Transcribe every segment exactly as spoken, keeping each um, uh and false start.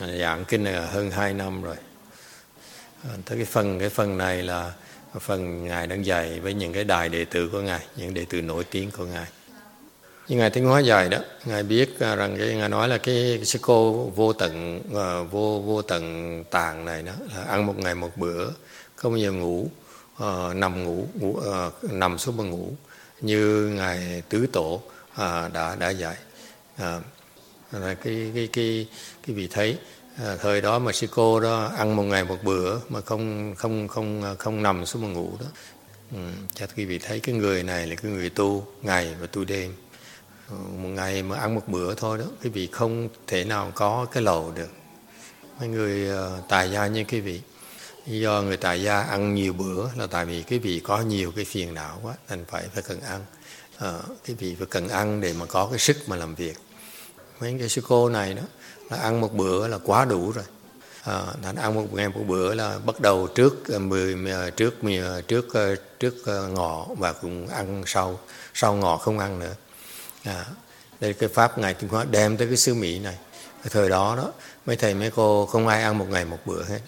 Giảng kinh này là hơn hai năm rồi. Tới cái phần cái phần này là phần Ngài đang dạy với những cái đại đệ tử của Ngài, những đệ tử nổi tiếng của Ngài. Như Ngài Tiến Hóa dạy đó, Ngài biết rằng cái Ngài nói là cái, cái sư cô vô tận vô vô tận tạng này đó là ăn một ngày một bữa, không bao giờ ngủ, uh, nằm ngủ, ngủ uh, nằm xuống mà ngủ, như Ngài Tứ Tổ uh, đã đã dạy. Uh, là cái cái cái cái vị thấy à, thời đó mà sư cô đó ăn một ngày một bữa mà không không không không nằm xuống mà ngủ đó. Ừ, cho quý vị thấy cái người này là cái người tu ngày và tu đêm. Một ngày mà ăn một bữa thôi đó, quý vị không thể nào có cái lầu được. Mấy người uh, tài gia như quý vị, do người tài gia ăn nhiều bữa là tại vì quý vị có nhiều cái phiền não quá, thành phải phải cần ăn. Uh, quý vị phải cần ăn để mà có cái sức mà làm việc. Mấy cái sư cô này đó là ăn một bữa là quá đủ rồi. À, thành ăn một ngày một bữa là bắt đầu trước mười trước trước trước ngọ và cũng ăn sau sau ngọ không ăn nữa. À, đây cái pháp Ngài Tiến Hóa đem tới cái xứ Mỹ này. Cái thời đó đó mấy thầy mấy cô không ai ăn một ngày một bữa hết.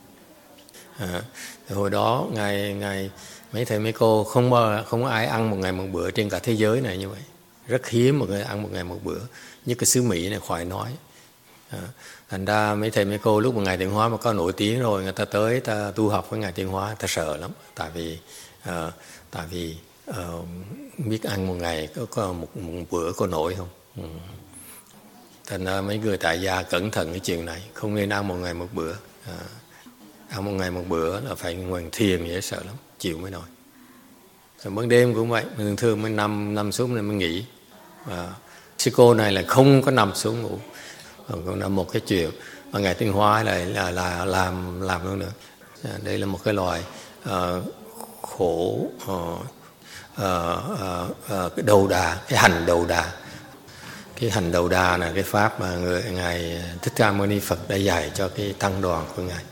À, hồi đó ngày ngày mấy thầy mấy cô không không ai ăn một ngày một bữa trên cả thế giới này như vậy. Rất hiếm một người ăn một ngày một bữa. Như cái xứ Mỹ này khỏi nói. À, thành ra mấy thầy mấy cô lúc mà Ngài Tiến Hóa mà có nổi tiếng rồi, người ta tới ta tu học với Ngài Tiến Hóa, ta sợ lắm. Tại vì uh, tại vì uh, biết ăn một ngày có, có một, một bữa có nổi không. Ừ. Thành ra mấy người tại gia cẩn thận cái chuyện này, không nên ăn một ngày một bữa. À, ăn một ngày một bữa là phải ngồi thiền, dễ sợ lắm, chịu mới nổi. Rồi ban đêm cũng vậy, thường thường mới nằm nằm xuống này mới nghỉ. À, sư cô này là không có nằm xuống ngủ. Còn là một cái chuyện mà Ngài Tiến Hóa lại là, là làm làm luôn nữa. À, đây là một cái loài uh, khổ uh, uh, uh, uh, cái đầu đà, cái hành đầu đà. Cái hành đầu đà là cái pháp mà người Ngài Thích Ca Mâu Ni Phật đã dạy cho cái tăng đoàn của Ngài.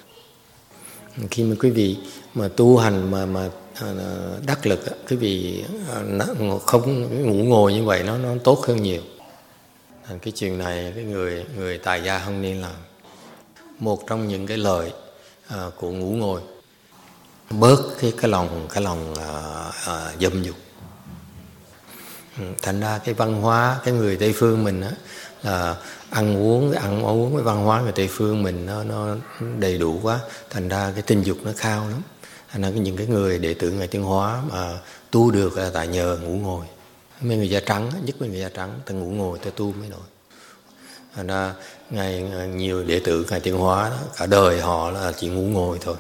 Khi mà quý vị mà tu hành mà mà đắc lực, quý vị không ngủ ngồi như vậy nó nó tốt hơn nhiều. Cái chuyện này cái người người tài gia không nên làm. Một trong những cái lợi à, của ngủ ngồi, bớt cái cái lòng cái lòng à, à, dâm dục. Thành ra cái văn hóa cái người Tây phương mình á, là ăn uống ăn uống cái văn hóa người Tây phương mình nó nó đầy đủ quá, thành ra cái tình dục nó cao lắm. Thành ra những cái người đệ tử Ngài Tiến Hóa mà tu được là tại nhờ ngủ ngồi. Mấy người da trắng, nhất mấy người da trắng, ta ngủ ngồi ta tu mới nổi. Thành ra ngày nhiều đệ tử Ngài Tiến Hóa đó, cả đời họ là chỉ ngủ ngồi thôi.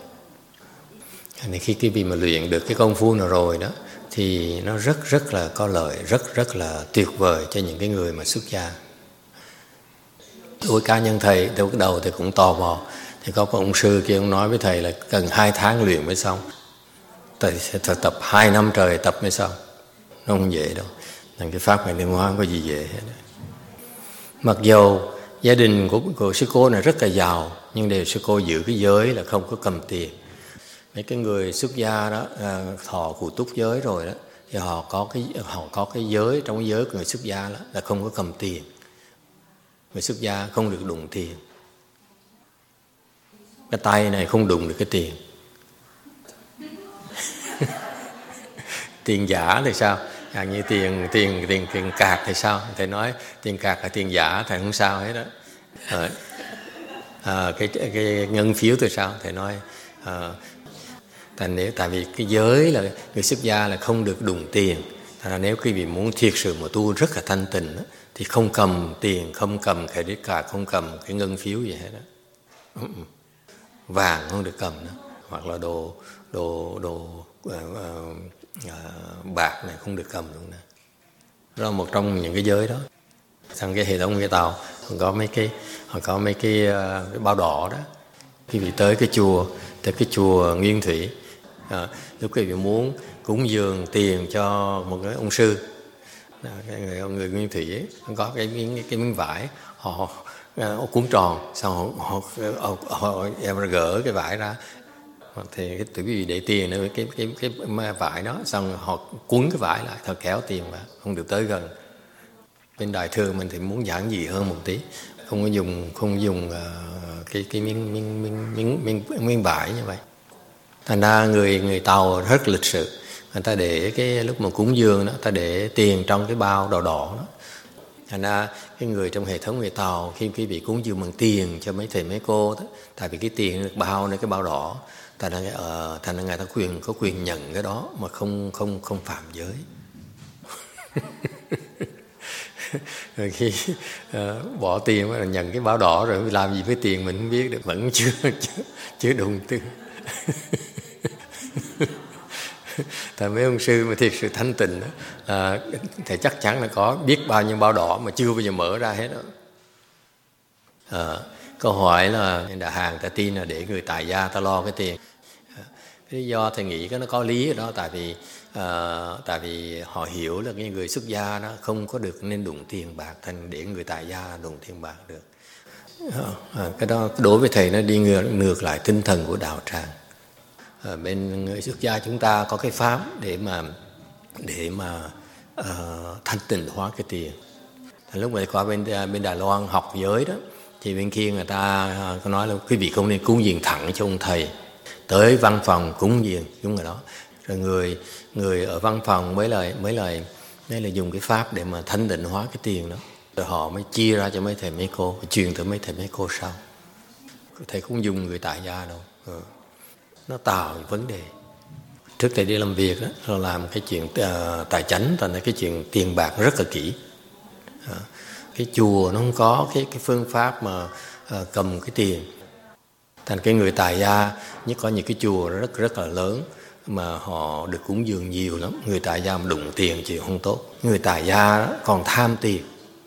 Nên khi cái vị mà luyện được cái công phu nào rồi đó thì nó rất rất là có lợi, rất rất là tuyệt vời cho những cái người mà xuất gia. Tôi cá nhân thầy từ cái đầu thì cũng tò mò, thì có ông sư kia ông nói với thầy là cần hai tháng luyện mới xong. Thầy sẽ tập hai năm trời tập mới xong. Nó không dễ đâu. Nên cái pháp Ngài Tiến Hóa không có gì dễ hết. Mặc dù gia đình của, của sư cô này rất là giàu, nhưng đều sư cô giữ cái giới là không có cầm tiền. Mấy cái người xuất gia đó, thọ cụ túc giới rồi đó, thì họ có cái họ có cái giới, trong cái giới của người xuất gia đó, là không có cầm tiền. Người xuất gia không được đụng tiền. Cái tay này không đụng được cái tiền. Tiền giả thì sao? À, như tiền tiền tiền tiền cạc thì sao? Thầy nói tiền cạc là tiền giả, thầy không sao hết đó. À, à, cái cái ngân phiếu thì sao? Thầy nói à, tại nếu tại vì cái giới là người xuất gia là không được đụng tiền. Thành ra nếu quý vị muốn thiệt sự mà tu rất là thanh tịnh đó, thì không cầm tiền, không cầm credit card, không cầm cái ngân phiếu gì hết đó. Vàng không được cầm nữa, hoặc là đồ đồ đồ uh, uh, uh, bạc này không được cầm luôn nữa. Đó là một trong những cái giới đó. Trong cái hệ thống người Tàu họ có mấy cái họ có mấy cái, uh, cái bao đỏ đó. Khi vị tới cái chùa, tới cái chùa Nguyên Thủy, à, lúc quý vị muốn cúng dường tiền cho một cái ông sư, à, cái người người Nguyên Thủy ấy, có cái cái, cái miếng vải họ, họ cuốn tròn, xong họ, họ, họ, họ em gỡ cái vải ra, thì cái quý vị để tiền nữa cái cái cái, cái vải đó, xong họ cuốn cái vải lại, họ kéo tiền vào, không được tới gần. Bên Đại Thừa mình thì muốn giản dị hơn một tí, không có dùng không dùng uh, cái cái miếng miếng miếng miếng miếng, miếng vải như vậy. Thành ra người người Tàu rất lịch sự, người ta để cái lúc mà cúng dường đó, ta để tiền trong cái bao đỏ đỏ đó. Thành ra cái người trong hệ thống người Tàu khi quý vị cúng dường bằng tiền cho mấy thầy mấy cô đó, tại vì cái tiền được bao nơi cái bao đỏ, thành ra uh, thành ra người ta quyền có quyền nhận cái đó mà không không không phạm giới. Rồi khi uh, bỏ tiền là nhận cái bao đỏ rồi làm gì với tiền mình không biết được, vẫn chưa chưa, chưa đụng tư. Tại mấy ông sư mà thiệt sự thanh tịnh đó, à, thì chắc chắn là có biết bao nhiêu bao đỏ mà chưa bao giờ mở ra hết đó. À, câu hỏi là đại hàng ta tin là để người tại gia ta lo cái tiền. À, cái lý do thầy nghĩ cái nó có lý ở đó, tại vì à, tại vì họ hiểu là cái người xuất gia đó không có được nên đụng tiền bạc, thành để người tại gia đụng tiền bạc được. À, cái đó đối với thầy nó đi ngược, ngược lại tinh thần của đạo tràng. À, bên người xuất gia chúng ta có cái pháp để mà để mà uh, thanh tịnh hóa cái tiền. Thành lúc mà qua bên bên Đài Loan học giới đó, thì bên kia người ta uh, có nói là quý vị không nên cúng dường thẳng cho ông thầy, tới văn phòng cúng dường chúng người đó, rồi người người ở văn phòng mới lời mới lời mới là dùng cái pháp để mà thanh tịnh hóa cái tiền đó, rồi họ mới chia ra cho mấy thầy mấy cô, truyền tới mấy thầy mấy cô sau. Thầy không dùng người tại gia đâu. Ừ. Nó tạo vấn đề. Trước thầy đi làm việc đó,เราlàm cái chuyện uh, tài chánh, thành ra cái chuyện tiền bạc rất là kỹ. Uh, cái chùa nó không có cái cái phương pháp mà uh, cầm cái tiền. Thành cái người tài gia, nhất có những cái chùa rất rất là lớn mà họ được cúng dường nhiều lắm. Người tài gia mà đụng tiền chịu không tốt. Người tài gia đó còn tham tiền.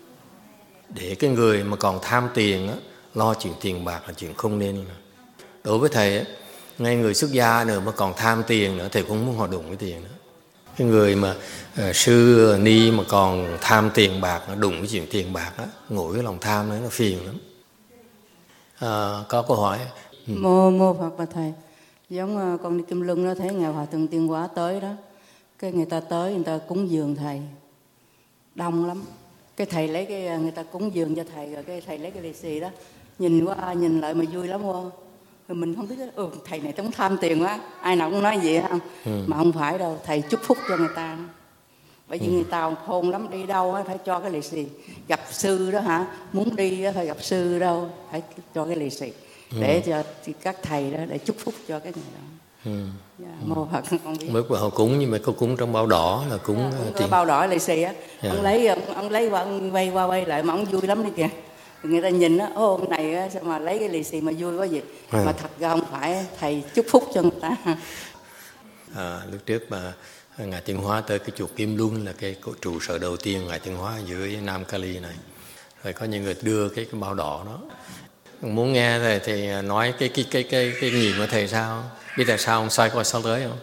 Để cái người mà còn tham tiền đó, lo chuyện tiền bạc là chuyện không nên. Đối với thầy ấy, ngay người xuất gia nữa mà còn tham tiền nữa, thầy cũng muốn họ đụng cái tiền nữa. Cái người mà uh, sư ni mà còn tham tiền bạc, nó đụng cái chuyện tiền bạc đó, ngồi cái lòng tham đó, nó phiền lắm. Uh, có câu hỏi. Ừ. Mô mô Phật bà thầy, giống uh, con đi Kim Lưng đó, thấy ngài Hòa Thượng Tiên Hóa tới đó, cái người ta tới người ta cúng dường thầy đông lắm, cái thầy lấy cái người ta cúng dường cho thầy, rồi cái thầy lấy cái lì xì đó, nhìn qua nhìn lại mà vui lắm không? Rồi mình không biết, ừ, thầy này cũng tham tiền quá, ai nào cũng nói vậy không? Ừ. Mà không phải đâu, thầy chúc phúc cho người ta. Bởi vì ừ. người ta khôn lắm, đi đâu phải cho cái lì xì. Gặp sư đó hả, muốn đi phải gặp sư đâu, phải cho cái lì xì. Ừ. Để cho các thầy đó, để chúc phúc cho cái người đó. Ừ. Dạ, mô Phật con biết. Mới họ cúng, nhưng mà có cúng trong bao đỏ là cúng à, tiền. Bao đỏ lì xì á, dạ. Ông lấy ông, ông lấy qua, ông quay qua quay lại mà ông vui lắm đi kìa. Người ta nhìn á, ô ông này á, sao mà lấy cái lì xì mà vui quá vậy? À. Mà thật ra không phải, thầy chúc phúc cho người ta. À, lúc trước mà Ngài Tiên Hóa tới cái chùa Kim Luân là cái trụ sở đầu tiên Ngài Tiên Hóa dưới Nam Cali này. Rồi có những người đưa cái, cái bao đỏ đó. Muốn nghe thì, thì nói cái cái cái cái cái nhìn của thầy sao? Biết tại sao ông xoay qua sau tới không?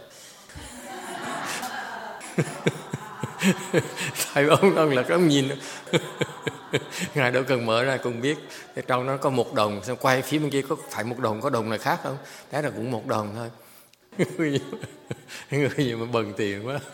Thầy ông ông là cái ông nhìn. Ngài đâu cần mở ra cũng biết. Trong nó có một đồng, xong quay phía bên kia có phải một đồng, có đồng này khác không? Đấy là cũng một đồng thôi. Người gì mà bần tiền quá.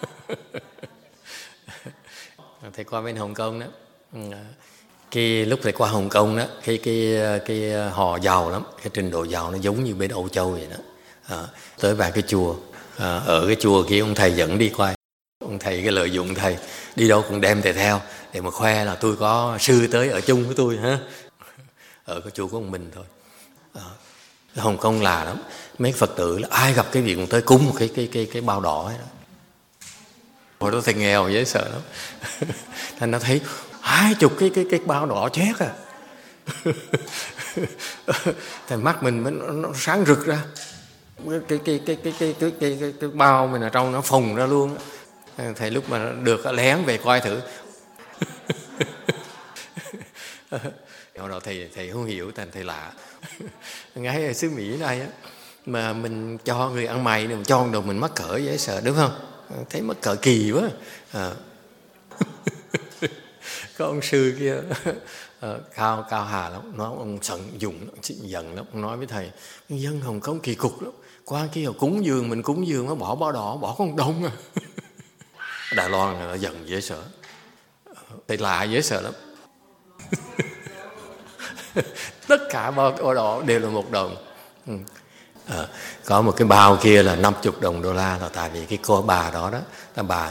Thầy qua bên Hồng Kông đó, cái lúc thầy qua Hồng Kông đó, cái cái cái họ giàu lắm, cái trình độ giàu nó giống như bên Âu Châu vậy đó. À, tới vài cái chùa, à, ở cái chùa kia ông thầy dẫn đi coi, ông thầy cái lợi dụng thầy đi đâu cũng đem thầy theo để mà khoe là tôi có sư tới ở chung với tôi ha. Ở cái chùa của ông mình thôi. À, Hồng Kông là lắm, mấy Phật tử là ai gặp cái việc cũng tới cúng một cái cái cái cái bao đỏ ấy đó. Hồi đó thầy nghèo dễ sợ lắm. Thành nó thấy hai chục cái cái cái bao đỏ chét à. Thầy mắt mình nó, nó sáng rực ra. Cái cái cái cái cái cái cái cái, cái bao mình ở trong nó phồng ra luôn. Thầy lúc mà được lén về coi thử. Hồi đó thầy thầy không hiểu, thành thầy lạ. Ngay ở xứ Mỹ này á, mà mình cho người ăn mày này, mình cho đồ mình mắc cỡ dễ sợ đúng không? Thấy mắc cỡ kỳ quá. À. Có ông sư kia uh, cao cao hà lắm, nó ông giận dùng giận lắm, ông nói với thầy dân Hồng Kông kỳ cục lắm, qua kia họ cúng dường mình cúng dường nó bỏ bao đỏ bỏ con đông à. Đài Loan là giận dễ sợ, thầy lạ dễ sợ lắm. Tất cả bao đỏ đều là một đồng. Ừ. À, có một cái bao kia là năm mươi đồng đô la, là tại vì cái cô bà đó đó, là bà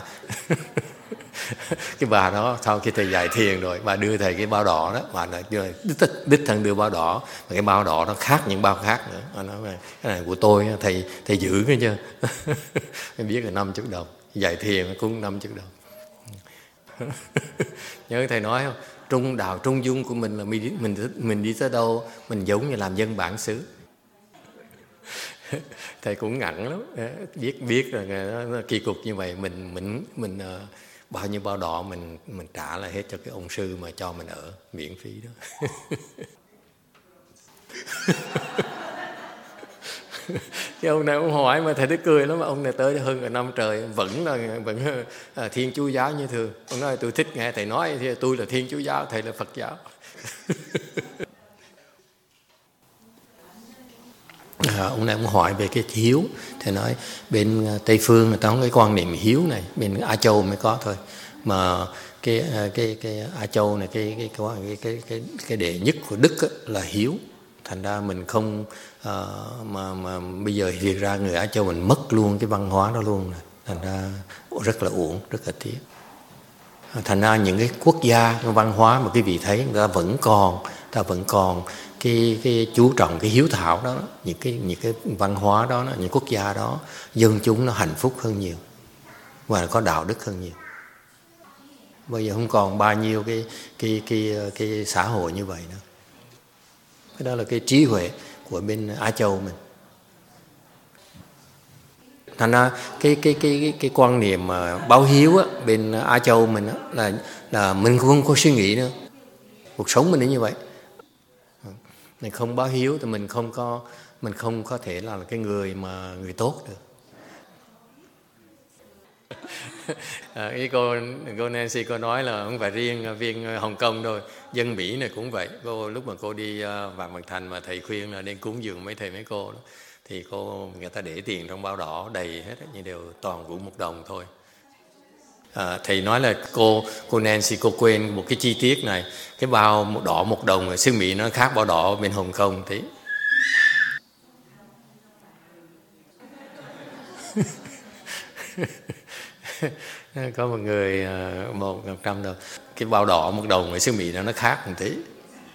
cái bà đó sau khi thầy dạy thiền rồi, bà đưa thầy cái bao đỏ đó, bà nói đích, đích thân đưa bao đỏ, mà cái bao đỏ nó khác những bao khác nữa. Bà nói cái này của tôi, thầy thầy giữ cái chưa? Em biết là năm mươi đồng, dạy thiền cũng năm mươi đồng. Nhớ thầy nói không, trung đạo trung dung của mình là mình mình mình đi tới đâu mình giống như làm dân bản xứ. Thầy cũng ngặn lắm, biết biết là nó, nó kỳ cục như vậy, mình mình mình uh, bao nhiêu bao đỏ mình mình trả lại hết cho cái ông sư mà cho mình ở miễn phí đó. Cái ông này ông hỏi mà thầy thấy cười lắm, mà ông này tới hơn cả năm trời vẫn là vẫn là Thiên Chúa giáo như thường. Ông nói tôi thích nghe thầy nói thì tôi là Thiên Chúa giáo, thầy là Phật giáo. À, ông này ông hỏi về cái hiếu, thầy nói bên Tây phương người ta không có cái quan niệm hiếu này, bên Á Châu mới có thôi. Mà cái cái cái Á Châu này cái cái cái cái cái cái đệ nhất của đức là hiếu. Thành ra mình không uh, mà mà bây giờ thì ra người Á Châu mình mất luôn cái văn hóa đó luôn rồi. Thành ra rất là uổng, rất là tiếc. Thành ra những cái quốc gia cái văn hóa mà cái vị thấy người ta vẫn còn, ta vẫn còn cái cái chú trọng cái hiếu thảo đó, những cái những cái văn hóa đó, những quốc gia đó dân chúng nó hạnh phúc hơn nhiều và có đạo đức hơn nhiều. Bây giờ không còn bao nhiêu cái cái cái cái, cái xã hội như vậy nữa. Cái đó là cái trí huệ của bên Á Châu mình. Thành ra cái cái cái cái, cái quan niệm mà báo hiếu á, bên Á Châu mình á, là là mình không có suy nghĩ nữa. Cuộc sống mình là như vậy. Mình không báo hiếu thì mình không có mình không có thể là cái người mà người tốt được. À, ý cô cô Nancy cô nói là không phải riêng viên Hồng Kông đâu, dân Mỹ này cũng vậy. Cô lúc mà cô đi uh, Vạn Mật Thành mà thầy khuyên là nên cúng dường mấy thầy mấy cô đó, thì cô người ta để tiền trong bao đỏ đầy hết, nhưng đều toàn của một đồng thôi. À, thầy nói là cô cô Nancy cô quên một cái chi tiết này, cái bao một đỏ một đồng ở xứ Mỹ nó khác bao đỏ bên Hồng Kông tí. Có một người một một trăm đồng, cái bao đỏ một đồng ở xứ Mỹ nó nó khác một tí.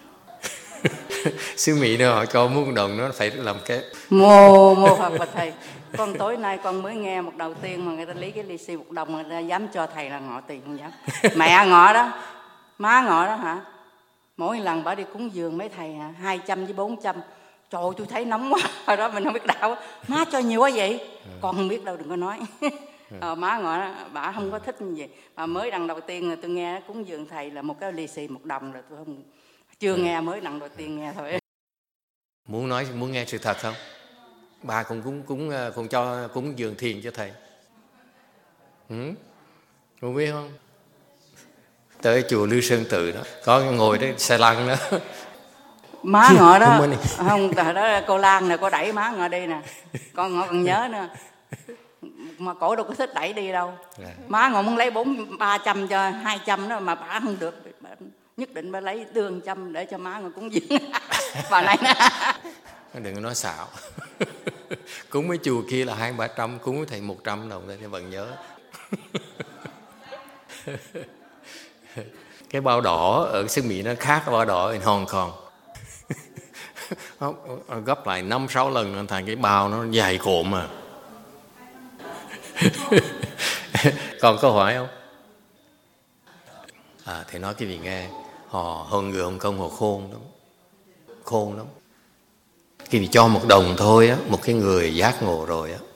Xứ Mỹ nó họ cho một đồng nó phải làm cái mô mô Phật và thầy. Con tối nay con mới nghe một đầu tiên mà người ta lấy cái lì xì một đồng mà người ta dám cho thầy là ngọ tiền không dám. Mẹ ngọ đó, má ngọ đó hả? Mỗi lần bà đi cúng dường mấy thầy hả, hai trăm với bốn trăm. Trời ơi, tôi thấy nóng quá. Hồi đó mình không biết đạo. Má cho nhiều quá vậy? Con không biết đâu, đừng có nói. Ờ, má ngọ đó, bà không có thích như vậy. Mà mới lần đầu tiên tôi nghe cúng dường thầy là một cái lì xì một đồng rồi tôi không chưa nghe, mới lần đầu tiên nghe thôi. Muốn nói muốn nghe sự thật không? Bà cũng cúng cúng cũng cho cúng dường thiền cho thầy. Ừ? Cô biết không? Tới chùa Lưu Sơn Tự đó, có ngồi đấy xe lăn đó. Má ngọ đó không, đó là cô Lan nè, cô đẩy má ngọ đi nè, con ngọ còn nhớ nữa. Mà cổ đâu có thích đẩy đi đâu. À. Má ngọ muốn lấy bốn ba trăm cho hai trăm đó mà bà không được, bà nhất định bà lấy tương trăm để cho má ngọ cúng dường. Bà này nè. Đừng có nói xạo. Cúng mấy chùa kia là hai ba trăm, cúng với thầy một trăm đồng thì vẫn nhớ. Cái bao đỏ ở xứ Mỹ nó khác cái bao đỏ ở Hồng Kông. Gấp lại năm sáu lần nó thành cái bao nó dài cộm mà. Còn câu hỏi không? À, thầy nói cái gì nghe. Họ hơn người Hồng Kông họ khôn lắm. Khôn lắm. Cái vì cho một đồng thôi á, một cái người giác ngộ rồi á.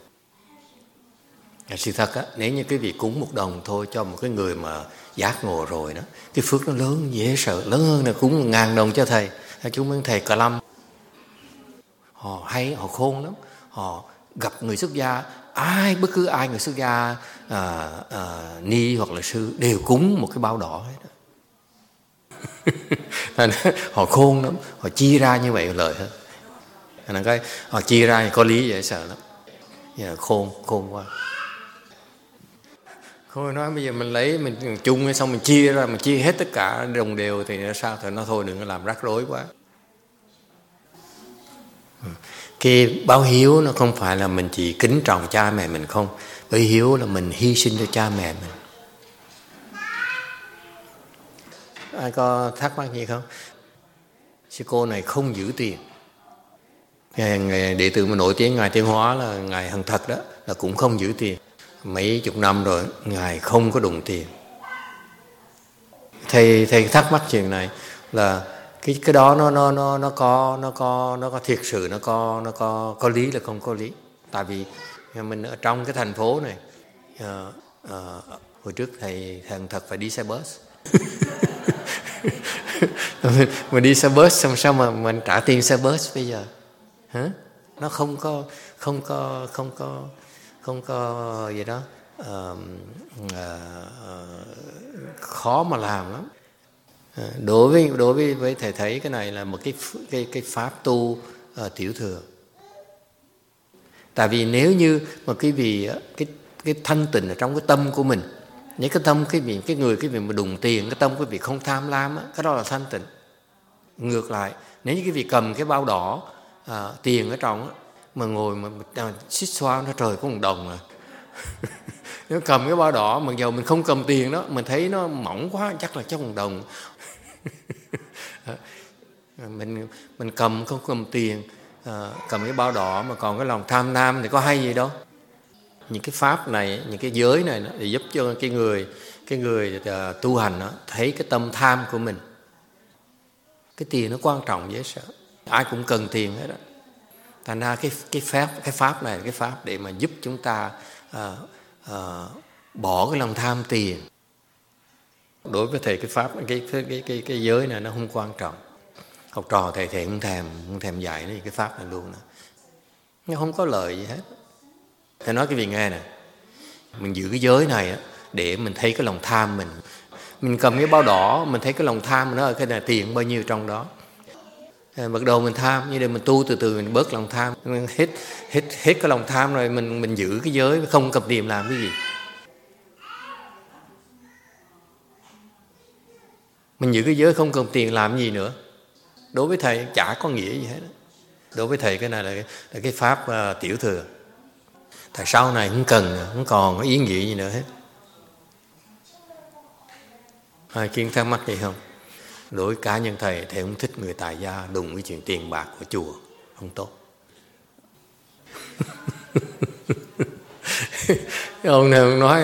Sự thật á, nếu như cái việc cúng một đồng thôi cho một cái người mà giác ngộ rồi đó, cái phước nó lớn dễ sợ, lớn hơn là cúng một ngàn đồng cho thầy. Chúng mấy thầy Cả Lâm, họ hay, họ khôn lắm. Họ gặp người xuất gia, ai bất cứ ai người xuất gia à, à, ni hoặc là sư đều cúng một cái bao đỏ hết. Họ khôn lắm, họ chia ra như vậy lợi hơn. Nên cái họ chia ra thì có lý dễ sợ lắm. Giờ khôn, khôn quá. Thôi nói bây giờ mình lấy mình chung xong mình chia ra, mình chia hết tất cả đồng đều thì sao? Thì nó thôi đừng có làm rắc rối quá. Cái báo hiếu nó không phải là mình chỉ kính trọng cha mẹ mình không. Báo hiếu là mình hy sinh cho cha mẹ mình. Ai có thắc mắc gì không? Sư cô này không giữ tiền. Ngài đệ tử mà nổi tiếng Ngài Tiến Hóa là Ngài Hằng Thật đó, là cũng không giữ tiền. Mấy chục năm rồi Ngài không có đụng tiền. Thầy thầy thắc mắc chuyện này là cái cái đó nó nó nó nó có nó có nó có thiệt sự nó có nó có có lý là không có lý. Tại vì mình ở trong cái thành phố này, à, à, hồi trước thầy thầy Hằng Thật phải đi xe bus. mình, mình đi xe bus xong sao mà mình trả tiền xe bus bây giờ? Hả? Nó không có không có không có không có gì đó uh, uh, uh, khó mà làm lắm. Uh, đối với đối với với thầy thấy cái này là một cái cái cái pháp tu uh, tiểu thừa. Tại vì nếu như mà cái vị cái cái thanh tịnh ở trong cái tâm của mình, những cái tâm cái vị cái người cái vị mà đụng tiền, cái tâm cái vị không tham lam á, cái đó là thanh tịnh. Ngược lại, nếu như cái vị cầm cái bao đỏ à, tiền ở trong á, mà ngồi mà à, xích xoa nó trời có một đồng à. Nếu cầm cái bao đỏ mặc dù mình không cầm tiền đó, mình thấy nó mỏng quá chắc là chắc một đồng. mình mình cầm không cầm tiền, à, cầm cái bao đỏ mà còn cái lòng tham lam thì có hay gì đâu. Những cái pháp này, những cái giới này để giúp cho cái người cái người uh, tu hành đó, thấy cái tâm tham của mình. Cái tiền nó quan trọng dễ sợ, ai cũng cần tiền hết đó. Thành ra cái cái pháp cái pháp này là cái pháp để mà giúp chúng ta uh, uh, bỏ cái lòng tham tiền. Đối với thầy cái pháp cái cái cái cái, cái giới này nó không quan trọng. Học trò thầy thầy không thèm không thèm dạy nó cái pháp này luôn đó. Nó không có lợi gì hết. Thầy nói cái vị nghe nè, mình giữ cái giới này á, để mình thấy cái lòng tham mình. Mình cầm cái bao đỏ, mình thấy cái lòng tham nó ở cái này tiền bao nhiêu trong đó. Bắt đầu mình tham, như đây mình tu từ từ mình bớt lòng tham, hết hết hết cái lòng tham rồi mình mình giữ cái giới, không cầm tiền làm cái gì. Mình giữ cái giới không cầm tiền làm gì nữa. Đối với thầy chả có nghĩa gì hết. Đối với thầy cái này là cái, là cái pháp uh, tiểu thừa. Tại sau này không cần, không còn có ý nghĩa gì nữa hết. Ai kiên thắc mắc gì không? Đối cá nhân thầy, thầy không thích người tài gia đụng cái chuyện tiền bạc của chùa, không tốt. Ông này ông nói,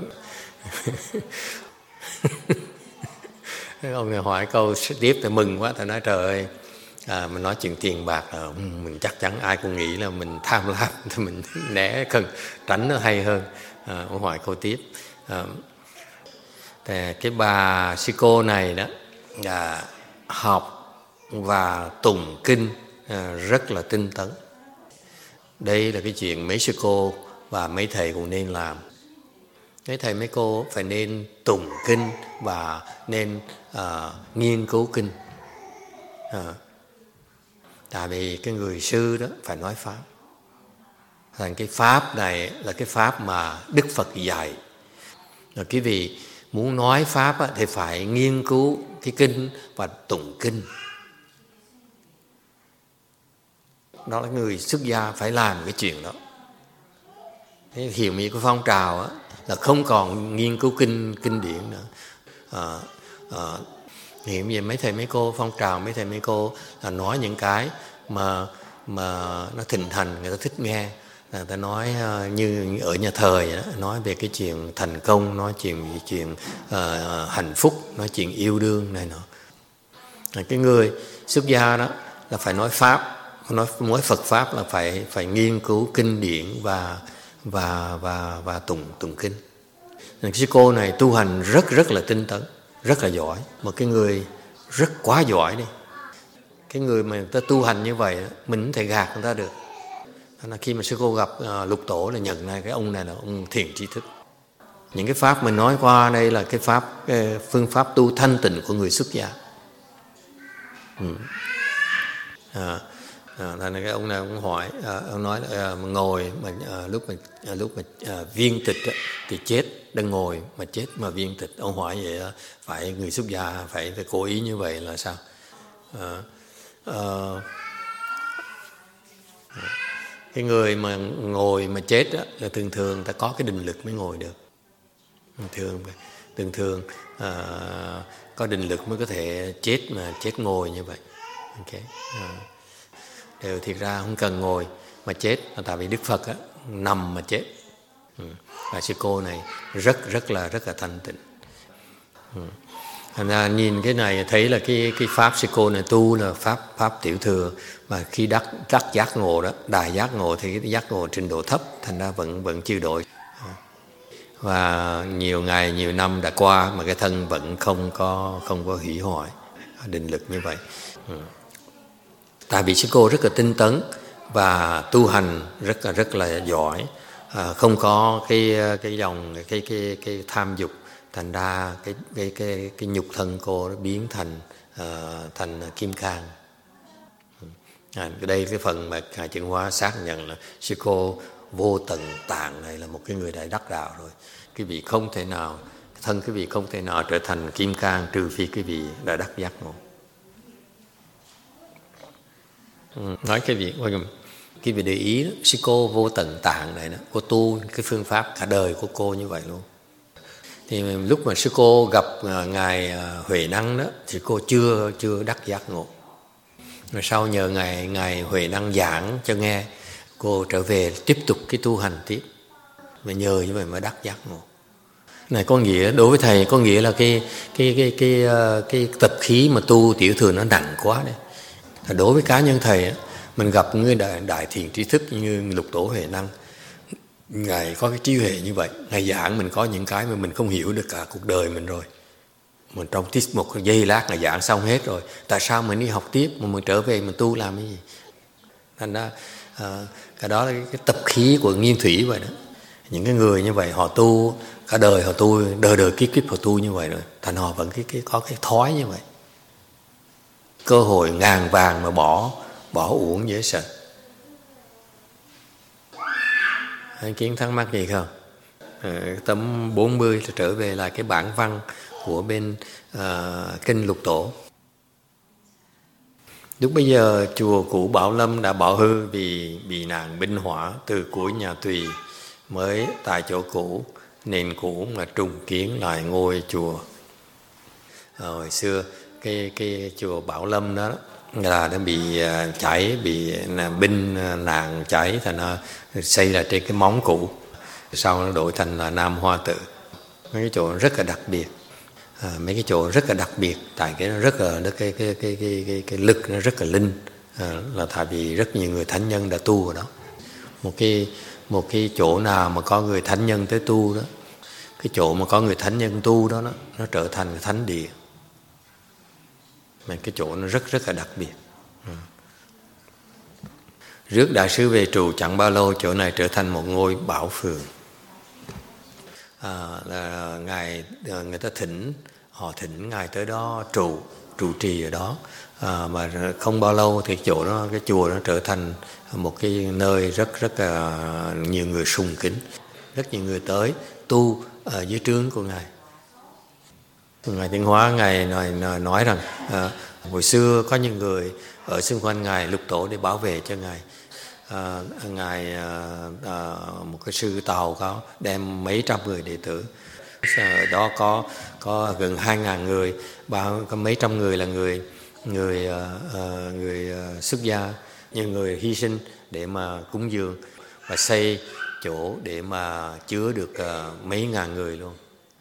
uh... ông này hỏi câu tiếp thì mừng quá, thầy nói trời ơi, à, mình nói chuyện tiền bạc là mình chắc chắn ai cũng nghĩ là mình tham lam, thì mình né cần tránh nó hay hơn. À, ông hỏi câu tiếp. À, cái bà sư cô này đó là học và tụng kinh à, rất là tinh tấn. Đây là cái chuyện mấy sư cô và mấy thầy cũng nên làm. Mấy thầy mấy cô phải nên tụng kinh và nên à, nghiên cứu kinh. À, tại vì cái người sư đó phải nói pháp. Thành cái pháp này là cái pháp mà Đức Phật dạy. Rồi cái vị muốn nói pháp á, thì phải nghiên cứu cái kinh và tụng kinh. Đó là người xuất gia phải làm cái chuyện đó. Hiện như cái phong trào á, là không còn nghiên cứu kinh kinh điển nữa. À, à, hiện về mấy thầy mấy cô phong trào mấy thầy mấy cô là nói những cái mà mà nó thịnh hành, người ta thích nghe. Người ta nói uh, như ở nhà thờ vậy đó, nói về cái chuyện thành công, nói chuyện chuyện uh, hạnh phúc, nói chuyện yêu đương này nọ. Cái người xuất gia đó là phải nói pháp, nói nói Phật pháp là phải phải nghiên cứu kinh điển và và và và tụng tụng kinh. Cái sư cô này tu hành rất rất là tinh tấn, rất là giỏi, một cái người rất quá giỏi đi. Cái người mà người ta tu hành như vậy mình không thể gạt người ta được. Là khi mà sư cô gặp uh, Lục Tổ là nhận ra cái ông này là ông thiền tri thức. Những cái pháp mình nói qua đây là cái pháp cái phương pháp tu thanh tịnh của người xuất gia. Ừ. À, à, cái ông này ông hỏi, à, ông nói à, ngồi mà à, lúc mà à, lúc mà à, viên tịch á, thì chết, đang ngồi mà chết mà viên tịch. Ông hỏi vậy đó, phải người xuất gia phải phải cố ý như vậy là sao? À, à, Cái người mà ngồi mà chết đó, là thường thường ta có cái định lực mới ngồi được. Thường thường thường à, có định lực mới có thể chết mà chết ngồi như vậy. Okay. À, đều thiệt ra không cần ngồi mà chết, tại vì Đức Phật á, nằm mà chết. Ừ. Và sư cô này rất rất là rất là thanh tịnh. Ừ. Thành ra nhìn cái này thấy là cái cái pháp sư cô này tu là pháp pháp tiểu thừa, mà khi đắc đắc giác ngộ đó, đại giác ngộ thì cái giác ngộ trình độ thấp, thành ra vẫn vẫn chưa đổi. Và nhiều ngày nhiều năm đã qua mà cái thân vẫn không có không có hủy hoại, định lực như vậy. Ừ. Tại vì sư cô rất là tinh tấn và tu hành rất là rất là giỏi, à, không có cái cái dòng cái cái cái tham dục, thành ra cái cái cái cái nhục thân cô nó biến thành uh, thành kim cang. À, đây cái phần mà Ngài Chứng Hóa xác nhận là sư cô Vô Tận Tạng này là một cái người đại đắc đạo rồi. Cái vị không thể nào, thân cái vị không thể nào trở thành kim cang trừ phi cái vị đã đắc giác ngộ. Ừ, nói cái việc cái vị để ý đó, sư cô Vô Tận Tạng này đó, cô tu cái phương pháp cả đời của cô như vậy luôn. Thì lúc mà sư cô gặp ngài Huệ Năng đó thì cô chưa chưa đắc giác ngộ. Rồi sau nhờ ngài ngài Huệ Năng giảng cho nghe, cô trở về tiếp tục cái tu hành tiếp, và nhờ như vậy mới đắc giác ngộ. Này có nghĩa đối với thầy có nghĩa là cái cái cái cái cái, cái tập khí mà tu tiểu thừa nó nặng quá đấy. Đối với cá nhân thầy mình gặp người đại, đại thiện trí thức như Lục Tổ Huệ Năng, ngài có cái trí huệ như vậy, ngài giảng mình có những cái mà mình không hiểu được cả cuộc đời mình rồi. Mình trong một giây lát ngài giảng xong hết rồi, tại sao mình đi học tiếp mà mình trở về mình tu làm cái gì? Thành ra à, cái đó là cái tập khí của Nguyên Thủy vậy đó. Những cái người như vậy họ tu cả đời, họ tu đời đời kiếp kiếp họ tu như vậy rồi, thành họ vẫn cái, cái có cái thói như vậy. Cơ hội ngàn vàng mà bỏ bỏ uổng dễ sợ. Anh Kiến thắc mắc gì không? À, tấm bốn mươi là trở về lại cái bản văn của bên à, kinh Lục Tổ. Lúc bây giờ chùa cũ Bảo Lâm đã bỏ hư vì bị nạn binh hỏa từ cuối nhà Tùy, mới tại chỗ cũ nền cũ mà trùng kiến lại ngôi chùa. À, hồi xưa cái cái chùa Bảo Lâm đó là nó bị cháy, bị binh nạn cháy, thành nó xây là trên cái móng cũ, sau nó đổi thành là Nam Hoa Tự. Mấy cái chỗ rất là đặc biệt, à, mấy cái chỗ rất là đặc biệt, tại cái nó rất là cái cái cái cái cái, cái, cái lực nó rất là linh, à, là tại vì rất nhiều người thánh nhân đã tu ở đó. Một cái một cái chỗ nào mà có người thánh nhân tới tu đó, cái chỗ mà có người thánh nhân tu đó nó, nó trở thành cái thánh địa. Mà cái chỗ nó rất rất là đặc biệt. Ừ. Rước đại sứ về trụ chẳng bao lâu, chỗ này trở thành một ngôi bảo phường. À, là ngài người ta thỉnh họ thỉnh ngài tới đó trụ trụ trì ở đó, à, mà không bao lâu thì chỗ đó cái chùa nó trở thành một cái nơi rất rất là nhiều người sùng kính, rất nhiều người tới tu ở dưới trướng của ngài. Ngài Tiến Hóa ngài nói, nói, nói rằng à, hồi xưa có những người ở xung quanh ngài Lục Tổ để bảo vệ cho ngài. À, ngài à, à, một cái sư tàu có đem mấy trăm người đệ tử, ở đó có có gần hai ngàn người, bao có mấy trăm người là người người à, người à, xuất gia, những người hy sinh để mà cúng dường và xây chỗ để mà chứa được à, mấy ngàn người luôn.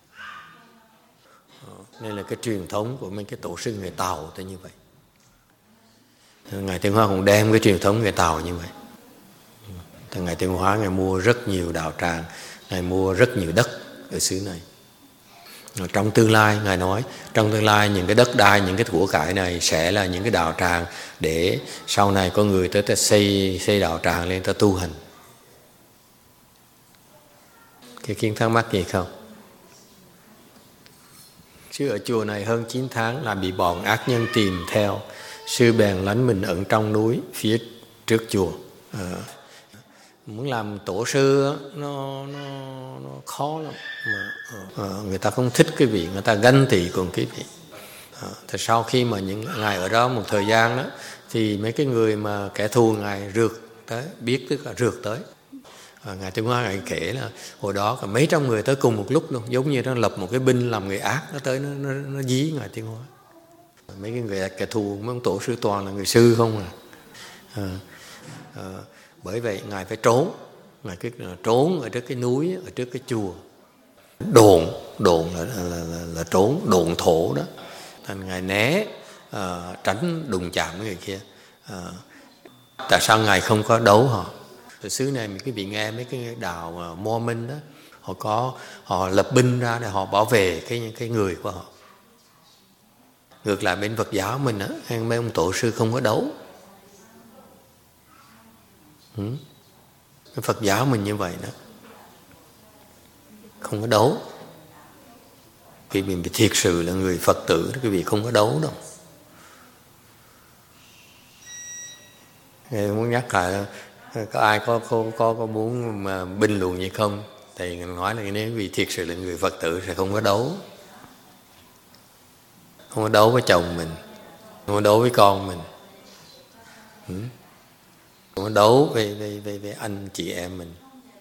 Nên là cái truyền thống của mấy cái tổ sư người Tàu tới như vậy. Ngài Tiến Hóa cũng đem cái truyền thống người Tàu như vậy. Thì Ngài Tiến Hóa Ngài mua rất nhiều đạo tràng, Ngài mua rất nhiều đất ở xứ này. Trong tương lai Ngài nói, trong tương lai những cái đất đai, những cái của cải này sẽ là những cái đạo tràng để sau này có người tới ta xây xây đạo tràng lên ta tu hành. Cái kiến thắc mắc gì không? Sư ở chùa này hơn chín tháng là bị bọn ác nhân tìm theo, sư bèn lánh mình ẩn trong núi phía trước chùa. À, muốn làm tổ sư nó, nó, nó khó lắm, mà à, người ta không thích cái vị, người ta ganh tị cùng cái vị. À, thì sau khi mà những ngài ở đó một thời gian đó, thì mấy cái người mà kẻ thù ngài rượt tới, biết tức là rượt tới. À, Ngài Tiến Hóa Ngài kể là hồi đó cả mấy trăm người tới cùng một lúc luôn, giống như nó lập một cái binh làm người ác, nó tới nó nó, nó dí Ngài Tiến Hóa. Mấy cái người kẻ thù mấy ông tổ sư toàn là người sư không à. à, à bởi vậy Ngài phải trốn, Ngài cứ trốn ở trước cái núi, ở trước cái chùa. Đồn, đồn là, là, là, là trốn, đồn thổ đó. Thành Ngài né, à, tránh đụng chạm với người kia. à, Tại sao Ngài không có đấu họ? Ở xứ này mình cứ bị nghe mấy cái đạo Mormon đó, họ có họ lập binh ra để họ bảo vệ cái cái người của họ. Ngược lại bên Phật giáo mình á, mấy ông tổ sư không có đấu. Ừ. Cái Phật giáo mình như vậy đó, không có đấu. Vì mình thiệt sự là người Phật tử, quý vị không có đấu đâu. Tôi muốn nhắc lại, có ai có có có, có muốn mà bình luận gì không? Thì nói là nếu vì thiệt sự là người Phật tử sẽ không có đấu, không có đấu với chồng mình, không có đấu với con mình, không có đấu với với với, với anh chị em mình.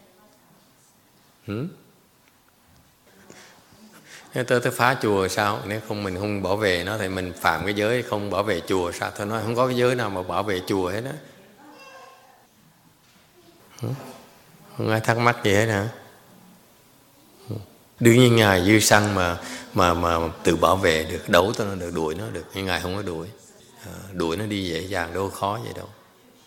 Nếu tôi tới phá chùa sao? Nếu không mình không bảo vệ nó thì mình phạm cái giới không bảo vệ chùa sao? Tôi nói không có cái giới nào mà bảo vệ chùa hết đó. Không ai thắc mắc gì hết hả? Đương nhiên Ngài dư xăng mà mà mà tự bảo vệ được, đấu tôi nó được, đuổi nó được, nhưng Ngài không có đuổi. À, đuổi nó đi dễ dàng, đâu khó vậy đâu.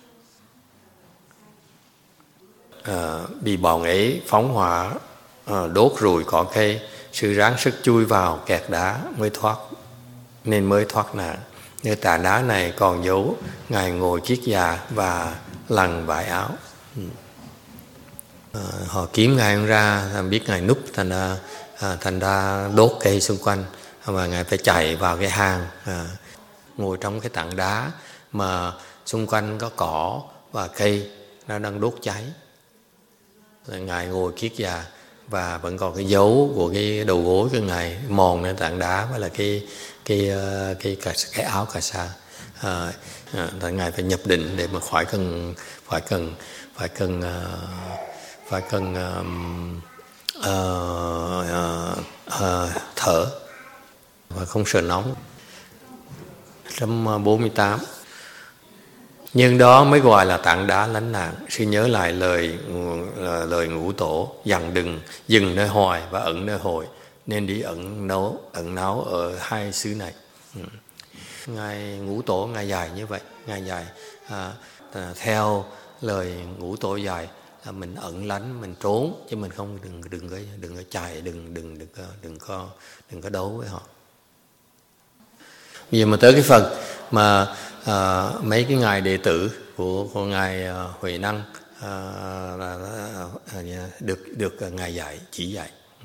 À, bị bọn ấy phóng hỏa, à, đốt rùi cỏ cây, sư ráng sức chui vào kẹt đá mới thoát, nên mới thoát nạn. Nếu tảng đá này còn giấu, Ngài ngồi chiếc già và lằn vải áo. Ừ. À, họ kiếm Ngài không ra, biết Ngài núp, thành ra à, thành ra đốt cây xung quanh, và Ngài phải chạy vào cái hang, à, ngồi trong cái tảng đá mà xung quanh có cỏ và cây nó đang đốt cháy. Rồi Ngài ngồi kiết già và vẫn còn cái dấu của cái đầu gối của Ngài mòn lên tảng đá, với là cái cái cái cái, cái áo cà sa. À, à, Ngài phải nhập định để mà khỏi cần phải cần phải cần uh, phải cần uh, uh, uh, uh, thở và không sợ nóng. một trăm bốn mươi tám. Nhưng đó mới gọi là tảng đá lánh nạn. Sư nhớ lại lời lời Ngũ Tổ dặn đừng dừng nơi hoài và ẩn nơi hồi, nên đi ẩn nấu ẩn náu ở hai xứ này. Ừ. Ngài Ngũ Tổ Ngài dạy như vậy, Ngài dạy à, à, theo lời Ngũ Tổ dạy là mình ẩn lánh, mình trốn, chứ mình không đừng đừng có đừng có chạy, đừng đừng đừng có đừng có đừng có đấu với họ. Bây giờ mà tới cái phần mà à, mấy cái ngài đệ tử của, của ngài à, Huệ Năng à, là, à, được được ngài dạy chỉ dạy. Ừ.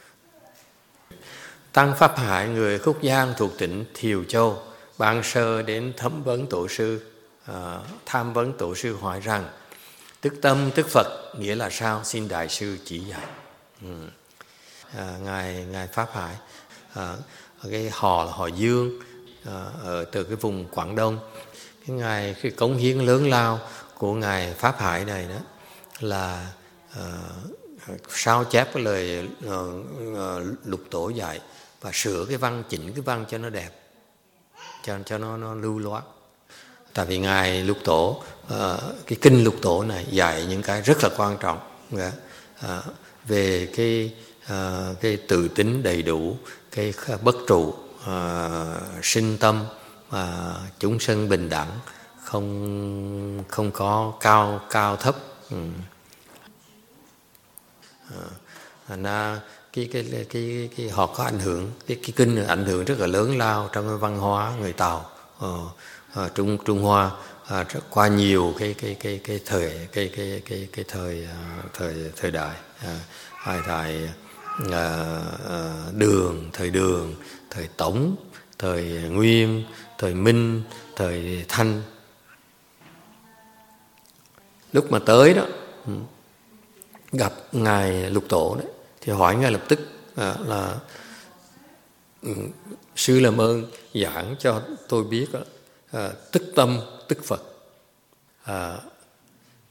Tăng Pháp Hải người Khúc Giang thuộc tỉnh Thiều Châu ban sơ đến thẩm vấn tổ sư, à, tham vấn tổ sư hỏi rằng tức tâm tức Phật nghĩa là sao, xin đại sư chỉ dạy. Ừ. À, ngài ngài Pháp Hải, à, cái họ là họ Dương, à, ở từ cái vùng Quảng Đông. Cái ngài cái cống hiến lớn lao của ngài Pháp Hải này đó là uh, sao chép cái lời uh, uh, Lục Tổ dạy và sửa cái văn, chỉnh cái văn cho nó đẹp, cho cho nó nó lưu loát. Tại vì ngài Lục Tổ, uh, cái kinh Lục Tổ này dạy những cái rất là quan trọng, uh, về cái uh, cái tự tính đầy đủ, cái bất trụ, uh, sinh tâm, và chúng sinh bình đẳng, không không có cao cao thấp. Ừ. À, na, cái, cái, cái, cái, cái, họ có ảnh hưởng, cái, cái kinh ảnh hưởng rất là lớn lao trong cái văn hóa người Tàu, ờ, ờ, Trung Trung Hoa, à, qua nhiều cái cái cái cái thời cái cái cái cái thời thời thời đại, à, hai thời à, à, Đường, thời Đường, thời Tống, thời Nguyên, thời Minh, thời Thanh. Lúc mà tới đó gặp ngài Lục Tổ đấy, thì hỏi ngay lập tức à, là sư làm ơn giảng cho tôi biết à, tức tâm tức Phật. À,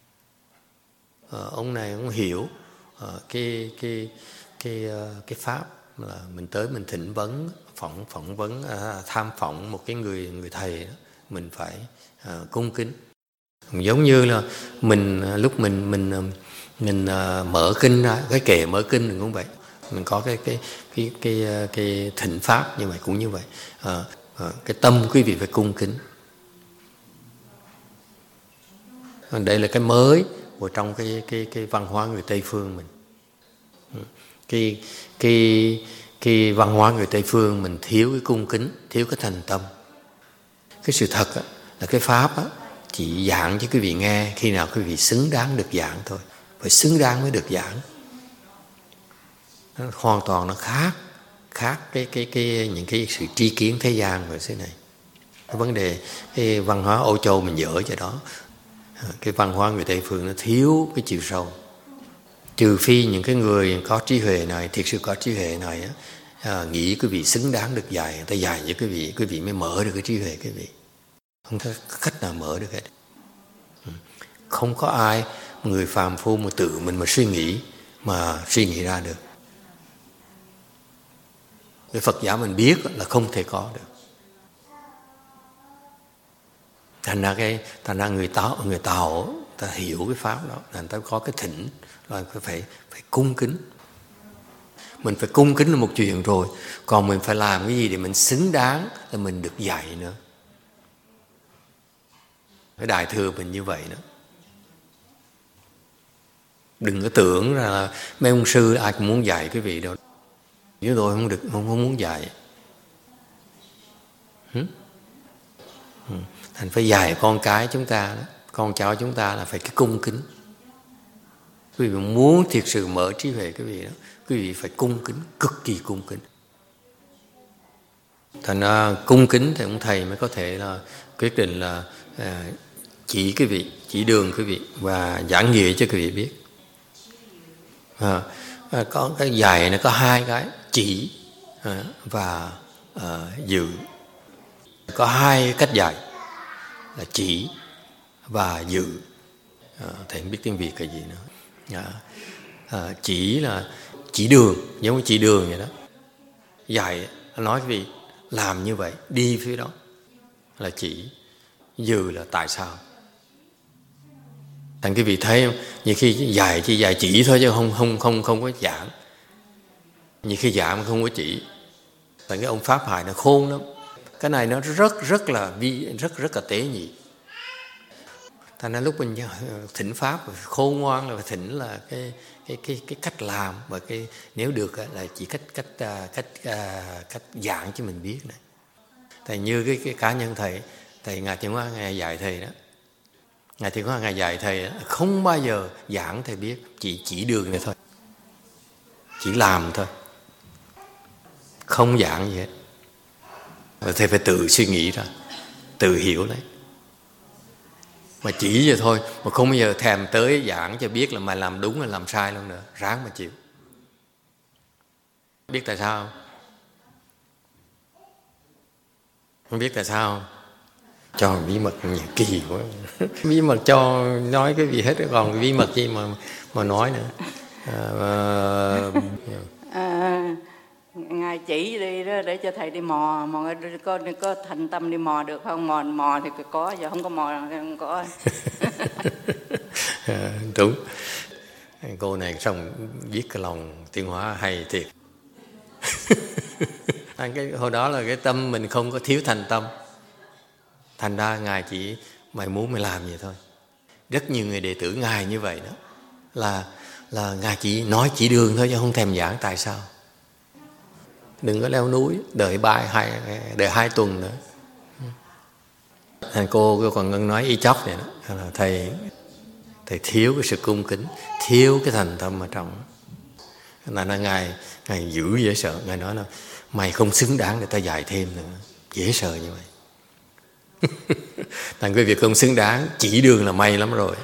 ông này ông hiểu cái cái cái cái pháp là mình tới mình thỉnh vấn, phỏng phỏng vấn, tham phỏng một cái người người thầy đó, mình phải cung kính. Giống như là mình lúc mình mình mình mở kinh ra, cái kệ mở kinh mình cũng vậy, mình có cái cái cái cái cái thỉnh pháp như vậy cũng như vậy. À, à, cái tâm quý vị phải cung kính. Đây là cái mới của trong cái cái cái văn hóa người Tây phương mình. Cái cái cái văn hóa người Tây phương mình thiếu cái cung kính, thiếu cái thành tâm. Cái sự thật á, là cái pháp á, chỉ giảng cho quý vị nghe khi nào quý vị xứng đáng được giảng thôi, phải xứng đáng mới được giảng. Nó hoàn toàn nó khác khác cái cái cái những cái sự tri kiến thế gian về thế này. Cái vấn đề cái văn hóa Âu Châu mình dở cho đó, cái văn hóa người Tây phương nó thiếu cái chiều sâu. Trừ phi những cái người có trí huệ này, thiệt sự có trí huệ này á, à, nghĩ quý vị xứng đáng được dạy, người ta dạy cho quý vị, quý vị mới mở được cái trí huệ quý vị. Không có cách nào mở được hết. Không có ai người phàm phu mà tự mình mà suy nghĩ mà suy nghĩ ra được. Cái Phật giáo mình biết là không thể có được. Thành ra cái thành ra người Tàu người Tàu ta hiểu cái pháp đó, là người ta có cái thỉnh là phải phải cung kính. Mình phải cung kính là một chuyện rồi, còn mình phải làm cái gì để mình xứng đáng là mình được dạy nữa. Cái đại thừa mình như vậy đó. Đừng có tưởng là mấy ông sư ai cũng muốn dạy cái vị đâu. Chứ tôi không được không, không muốn dạy. Hử? Thành phải dạy con cái chúng ta đó, con cháu chúng ta là phải cái cung kính. Quý vị muốn thiệt sự mở trí huệ cái vị đó, quý vị phải cung kính, cực kỳ cung kính. Thành ra cung kính thì ông thầy mới có thể là quyết định là à, chỉ quý vị, chỉ đường quý vị và giảng nghĩa cho quý vị biết. À, có cái dạy nó có hai cái, chỉ à, và à, dự. Có hai cách dạy là chỉ và dự. À, thầy không biết tiếng Việt là gì nữa. À, à, chỉ là chỉ đường, giống như chỉ đường vậy đó. Dạy nói quý vị làm như vậy, đi phía đó là chỉ. Dự là tại sao. Thành quý vị thấy không? Nhiều khi dạy chỉ dạy chỉ thôi chứ không không không không có giảng. Nhiều khi giảng mà không có chỉ. Thành cái ông Pháp Hải nó khôn lắm. Cái này nó rất rất là vi rất rất là tế nhị. Thành ra lúc mình thỉnh pháp khôn ngoan là thỉnh là cái cái cái cái cách làm, và cái nếu được là chỉ cách cách cách cách giảng cho mình biết này. Thầy như cái cái cá nhân thầy, thầy ngài Thiện Hóa ngài dạy thầy đó. Ngài Thiện Hóa ngài dạy thầy đó, không bao giờ giảng thầy biết, chỉ chỉ đường này thôi. Chỉ làm thôi. Không giảng gì hết. Và thầy phải tự suy nghĩ ra, tự hiểu đấy. Mà chỉ vậy thôi, mà không bao giờ thèm tới giảng cho biết là mày làm đúng hay làm sai luôn nữa. Ráng mà chịu. Biết tại sao không? Không biết tại sao không? Cho bí mật nhiều kỳ quá. Bí mật cho nói cái gì hết, còn cái bí mật gì mà mà nói nữa. À, à, Ngài chỉ đi đó để cho thầy đi mò, mò có có thành tâm đi mò được không? Mò mò thì có, giờ không có mò không có. À, đúng. Cô này xong biết cái lòng Tiến Hóa hay thiệt. Cái hồi đó là cái tâm mình không có thiếu thành tâm. Thành ra Ngài chỉ mày muốn mày làm vậy thôi. Rất nhiều người đệ tử Ngài như vậy đó. Là là Ngài chỉ nói chỉ đường thôi chứ không thèm giảng tại sao. Đừng có leo núi, đợi bài hai, đợi hai tuần nữa. Thành cô, cô còn ngân nói y chóc vậy đó. Là thầy, thầy thiếu cái sự cung kính, thiếu cái thành tâm ở trong. Là Ngài, Ngài giữ dễ sợ. Ngài nói là mày không xứng đáng để ta dạy thêm nữa. Dễ sợ như vậy. Thành cái việc không xứng đáng, chỉ đường là may lắm rồi.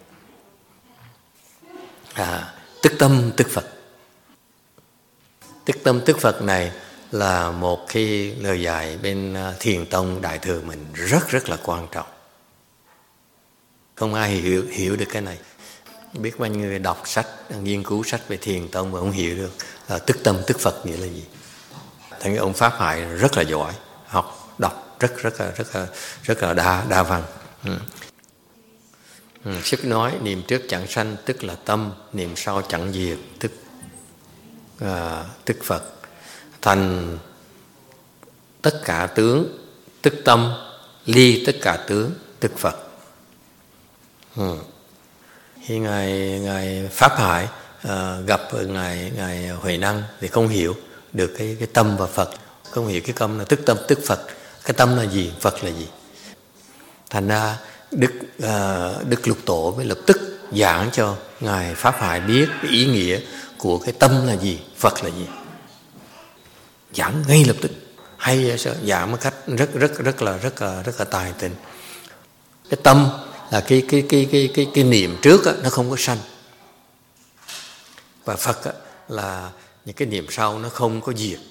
À, tức tâm tức Phật. Tức tâm tức Phật này là một cái lời dạy bên Thiền Tông Đại Thừa mình rất rất là quan trọng. Không ai hiểu, hiểu được cái này. Biết bao nhiêu người đọc sách, nghiên cứu sách về Thiền tông mà không hiểu được là tức tâm tức Phật nghĩa là gì. Thành ông Pháp Hải rất là giỏi, học đọc rất rất là rất là rất là đa đa văn. Ừ. Ừ, sức nói niệm trước chẳng sanh tức là tâm, niệm sau chẳng diệt tức à, tức Phật. Thành tất cả tướng tức tâm, ly tất cả tướng tức Phật. Ừ. Khi ngài ngài Pháp Hải à, gặp ngài ngài Huệ Năng thì không hiểu được cái cái tâm và Phật, không hiểu cái tâm là tức tâm tức Phật, cái tâm là gì, Phật là gì. Thành ra Đức à, Đức Lục Tổ mới lập tức giảng cho ngài Pháp Hải biết cái ý nghĩa của cái tâm là gì, Phật là gì. Giảng ngay lập tức, hay giảng một cách rất rất rất là rất là rất là tài tình. Cái tâm là cái cái cái cái cái cái niệm trước á, nó không có sanh, và Phật á, là những cái niệm sau nó không có diệt.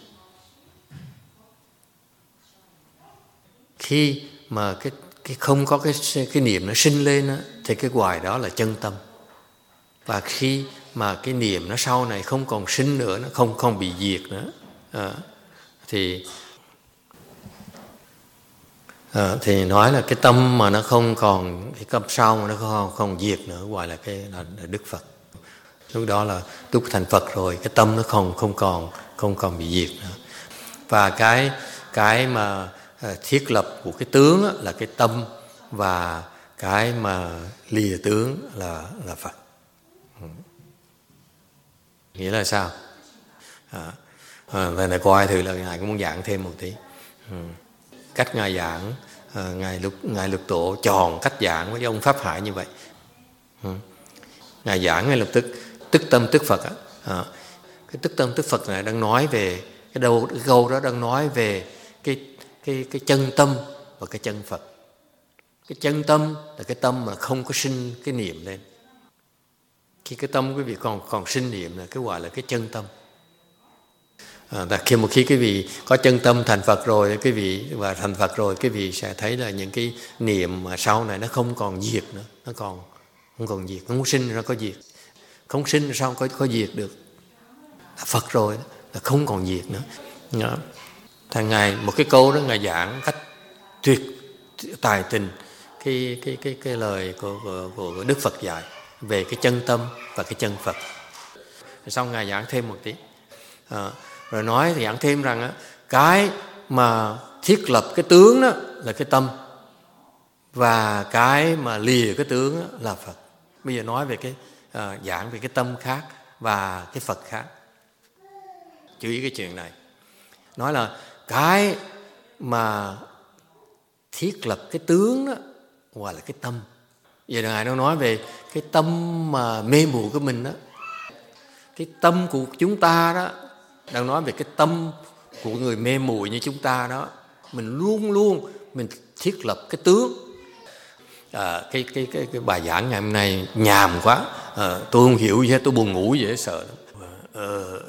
Khi mà cái cái không có cái cái niệm nó sinh lên á, thì cái hoài đó là chân tâm. Và khi mà cái niệm nó sau này không còn sinh nữa, nó không không bị diệt nữa, à, thì à, thì nói là cái tâm mà nó không còn, cái tâm sau mà nó không không diệt nữa, gọi là cái là, là Đức Phật. Lúc đó là lúc thành Phật rồi, cái tâm nó không không còn không còn bị diệt nữa. Và cái cái mà thiết lập của cái tướng á, là cái tâm, và cái mà lìa tướng là là Phật. Nghĩa là sao? À, à, về này coi thử là ngài cũng muốn giảng thêm một tí. Ừ. Cách ngài giảng, à, ngài lục ngài Lục Tổ chọn cách giảng với ông Pháp Hải như vậy. Ừ. Ngài giảng ngay lập tức tức tâm tức Phật á. À, cái tức tâm tức Phật này đang nói về cái đầu cái câu đó đang nói về cái cái cái chân tâm và cái chân Phật. Cái chân tâm là cái tâm mà không có sinh cái niệm lên. Khi cái tâm quý vị còn còn sinh niệm là cái gọi là cái chân tâm. À, khi một khi quý vị có chân tâm thành Phật rồi, quý vị và thành Phật rồi, quý vị sẽ thấy là những cái niệm mà sau này nó không còn diệt nữa, nó còn không còn diệt, không sinh ra có diệt, không sinh sao có có diệt được. Là Phật rồi là không còn diệt nữa. Đó. Thằng ngài một cái câu đó ngài giảng cách tuyệt tài tình cái cái cái cái lời của, của, của Đức Phật dạy về cái chân tâm và cái chân Phật. Xong ngài giảng thêm một tí, à, rồi nói thì giảng thêm rằng á, cái mà thiết lập cái tướng đó là cái tâm, và cái mà lìa cái tướng đó là Phật. Bây giờ nói về cái à, giảng về cái tâm khác và cái Phật khác. Chú ý cái chuyện này. Nói là cái mà thiết lập cái tướng đó gọi là cái tâm. Giờ ngài nó nói về cái tâm mà mê muội của mình đó. Cái tâm của chúng ta đó, đang nói về cái tâm của người mê muội như chúng ta đó. Mình luôn luôn mình thiết lập cái tướng. À, cái, cái, cái, cái bài giảng ngày hôm nay nhàm quá, à, tôi không hiểu gì hết, tôi buồn ngủ dễ sợ lắm. Ờ,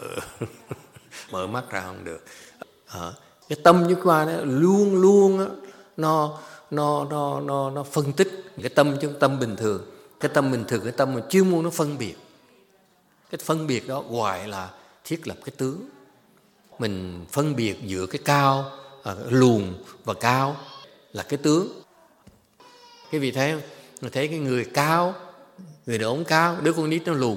mở mắt ra không được. À, cái tâm chúng ta đó, luôn luôn đó, nó nó nó nó nó phân tích. Cái tâm chứ tâm bình thường, cái tâm bình thường, cái tâm mà chuyên môn nó phân biệt. Cái phân biệt đó gọi là thiết lập cái tướng. Mình phân biệt giữa cái cao, à, lùn và cao là cái tướng. Cái vị thấy không? Mình thấy cái người cao, người đàn ông cao, đứa con nít nó lùn.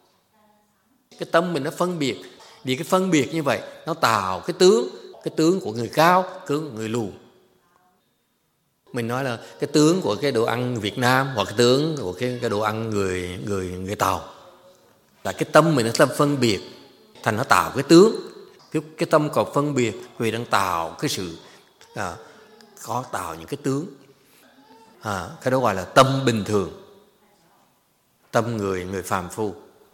Cái tâm mình nó phân biệt. Vì cái phân biệt như vậy nó tạo cái tướng, cái tướng của người cao, tướng của người lùn. Mình nói là cái tướng của cái đồ ăn Việt Nam hoặc cái tướng của cái, cái đồ ăn người người người Tàu là cái tâm mình nó tâm phân biệt, thành nó tạo cái tướng. Cái, cái tâm còn phân biệt vì đang tạo cái sự à, có tạo những cái tướng. À, cái đó gọi là tâm bình thường, tâm người người phàm phu.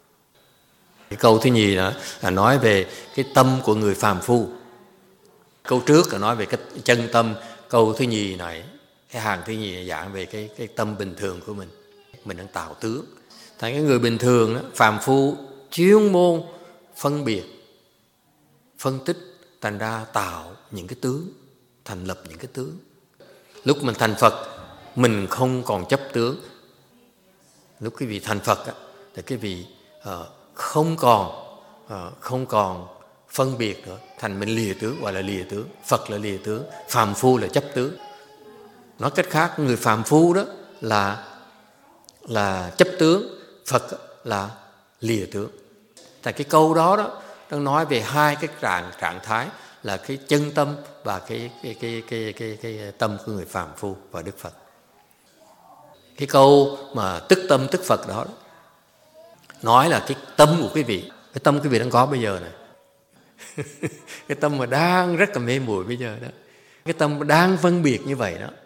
Cái câu thứ nhì đó là nói về cái tâm của người phàm phu. Câu trước là nói về cái chân tâm. Câu thứ nhì này, cái hàng thứ nhì là giảng về cái cái tâm bình thường của mình. Mình đang tạo tướng. Thành cái người bình thường đó, phàm phu chuyên môn phân biệt, phân tích, thành ra tạo những cái tướng, thành lập những cái tướng. Lúc mình thành Phật, mình không còn chấp tướng. Lúc quý vị thành Phật á, thì cái vị uh, không còn uh, không còn phân biệt nữa, thành mình lìa tướng, gọi là lìa tướng. Phật là lìa tướng, phàm phu là chấp tướng. Nói cách khác, người phàm phu đó là là chấp tướng, Phật là lìa tướng. Tại cái câu đó đó đang nói về hai cái trạng trạng thái là cái chân tâm và cái cái cái cái cái cái, cái tâm của người phàm phu và Đức Phật. Cái câu mà tức tâm tức Phật đó, đó nói là cái tâm của quý vị, cái tâm quý vị đang có bây giờ này. Cái tâm mà đang rất là mê muội bây giờ đó, cái tâm mà đang phân biệt như vậy đó,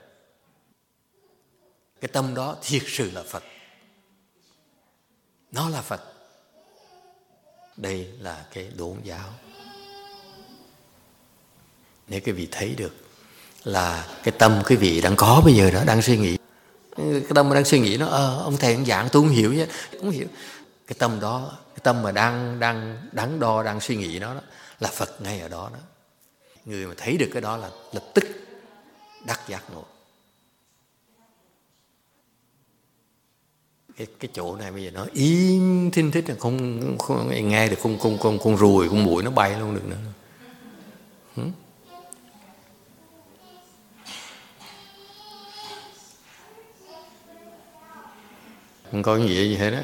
cái tâm đó thiệt sự là Phật. Nó là Phật. Đây là cái đốn giáo. Nếu quý vị thấy được là cái tâm quý vị đang có bây giờ đó, đang suy nghĩ, cái tâm mà đang suy nghĩ nó ờ, ông thầy ông giảng tôi không hiểu chứ, không hiểu. Cái tâm đó, cái tâm mà đang đang đắn đo, đang suy nghĩ đó, đó là Phật ngay ở đó đó. Người mà thấy được cái đó là lập tức đắc giác ngộ. Cái, cái chỗ này bây giờ nó im thinh thích, không, không nghe được con con con con ruồi, con muỗi nó bay luôn được nữa. Hmm? Không có nghĩa gì hết đó.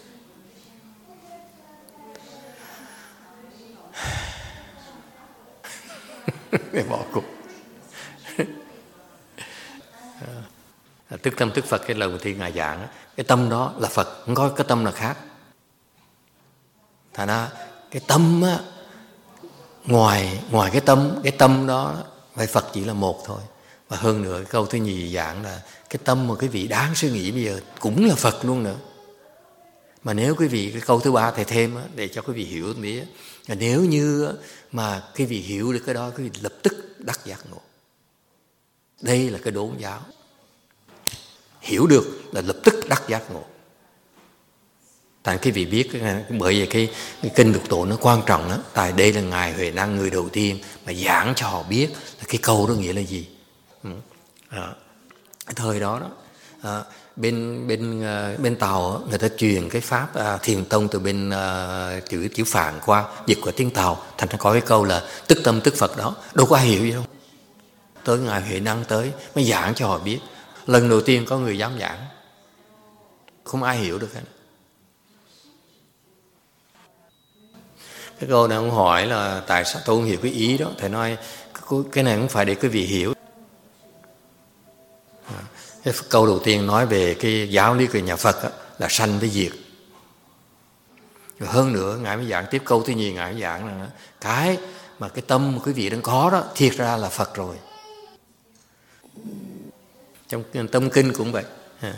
Để bỏ cuộc. Tức tâm tức Phật, cái lần thi Ngài giảng, cái tâm đó là Phật, không có cái tâm nào khác. Thành ra cái tâm á, ngoài ngoài cái tâm, cái tâm đó với Phật chỉ là một thôi. Và hơn nữa, cái câu thứ nhì giảng là cái tâm mà quý vị đáng suy nghĩ bây giờ cũng là Phật luôn nữa. Mà nếu quý vị, cái câu thứ ba thầy thêm á, để cho quý vị hiểu một tí, là nếu như mà quý vị hiểu được cái đó, quý vị lập tức đắc giác ngộ. Đây là cái đốn giáo. Hiểu được là lập tức đắc giác ngộ. Tại quý vị biết, bởi vì cái, cái kinh Lục Tổ nó quan trọng đó. Tại đây là Ngài Huệ Năng người đầu tiên mà giảng cho họ biết là cái câu đó nghĩa là gì. À, cái thời đó đó à, bên bên bên Tàu người ta truyền cái pháp à, Thiền Tông từ bên à, chữ chữ Phạn qua dịch của tiếng Tàu, thành ra có cái câu là tức tâm tức Phật đó, đâu có ai hiểu gì đâu. Tới Ngài Huệ Năng tới mới giảng cho họ biết. Lần đầu tiên có người dám giảng, không ai hiểu được hết. Cái câu này ông hỏi là tại sao tôi không hiểu cái ý đó. Thầy nói cái này không phải để quý vị hiểu. Cái câu đầu tiên nói về cái giáo lý của nhà Phật đó, là sanh với diệt. Rồi hơn nữa Ngài mới giảng tiếp câu thứ nhì, Ngài mới giảng là cái mà cái tâm mà quý vị đang có đó thiệt ra là Phật rồi. Trong tâm kinh cũng vậy.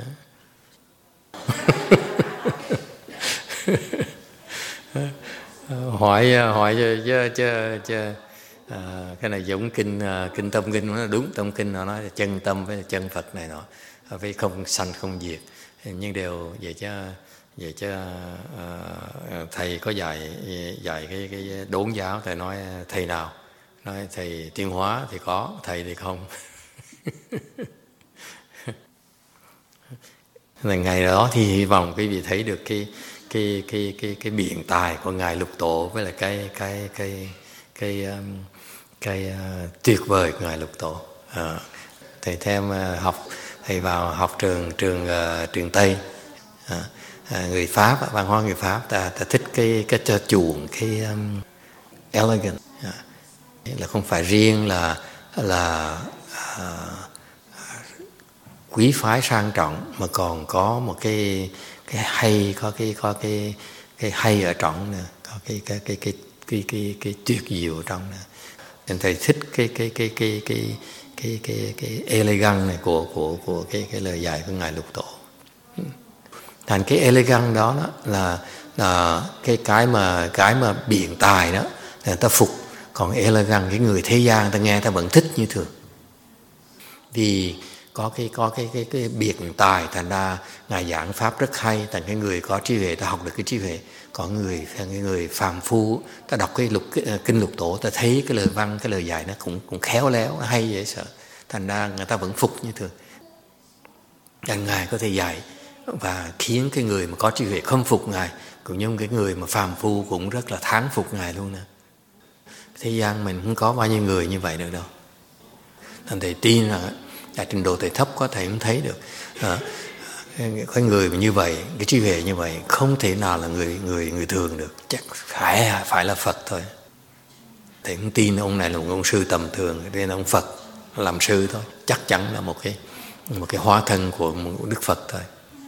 hỏi hỏi chứ chứ chứ à, cái này giống kinh kinh tâm kinh, nó đúng. Tâm kinh nó nói là chân tâm với chân Phật này nọ, với không sanh không diệt. Nhưng đều vậy chứ vậy chứ à, thầy có dạy dạy cái cái đốn giáo, thầy nói thầy nào, nói thầy Tiên Hóa thì có, thầy thì không. Là ngày đó thì hy vọng quý vị thấy được cái cái cái cái cái biện tài của Ngài Lục Tổ với lại cái cái cái cái cái, cái uh, tuyệt vời của Ngài Lục Tổ. À, thầy thêm uh, học thầy vào học trường trường uh, trường Tây, à, à, người Pháp, văn hóa người Pháp, ta ta thích cái cái cho chuộng cái um, elegant, à, là không phải riêng là là uh, quý phái sang trọng mà còn có một cái cái hay, có cái có cái cái hay ở trong nữa, có cái cái cái cái cái cái, cái tuyệt diệu ở trong nữa. Nên thầy thích cái cái cái cái cái cái cái cái elegant này của của của cái cái lời dạy của Ngài Lục Tổ. Thành cái elegant đó, đó là là cái cái mà cái mà biện tài đó người ta phục, còn elegant cái người thế gian người ta nghe ta vẫn thích như thường. Vì có cái có cái cái cái biệt tài, thành ra Ngài giảng pháp rất hay, thành cái người có trí huệ ta học được cái trí huệ. Có người cái người phàm phu ta đọc cái lục cái, kinh Lục Tổ, ta thấy cái lời văn, cái lời dạy nó cũng cũng khéo léo, nó hay dễ sợ, thành ra người ta vẫn phục như thường. Ngài có thể dạy và khiến cái người mà có trí huệ khâm phục Ngài, cũng như cái người mà phàm phu cũng rất là thán phục Ngài luôn nè. Thế gian mình không có bao nhiêu người như vậy được đâu. Thành thầy tin rằng tại trình độ thầy thấp quá thầy không thấy được. À, cái người như vậy, cái trí huệ như vậy không thể nào là người người người thường được, chắc phải phải là Phật thôi. Thầy không tin ông này là một ông sư tầm thường, nên ông Phật làm sư thôi, chắc chắn là một cái một cái hóa thân của một Đức Phật thôi.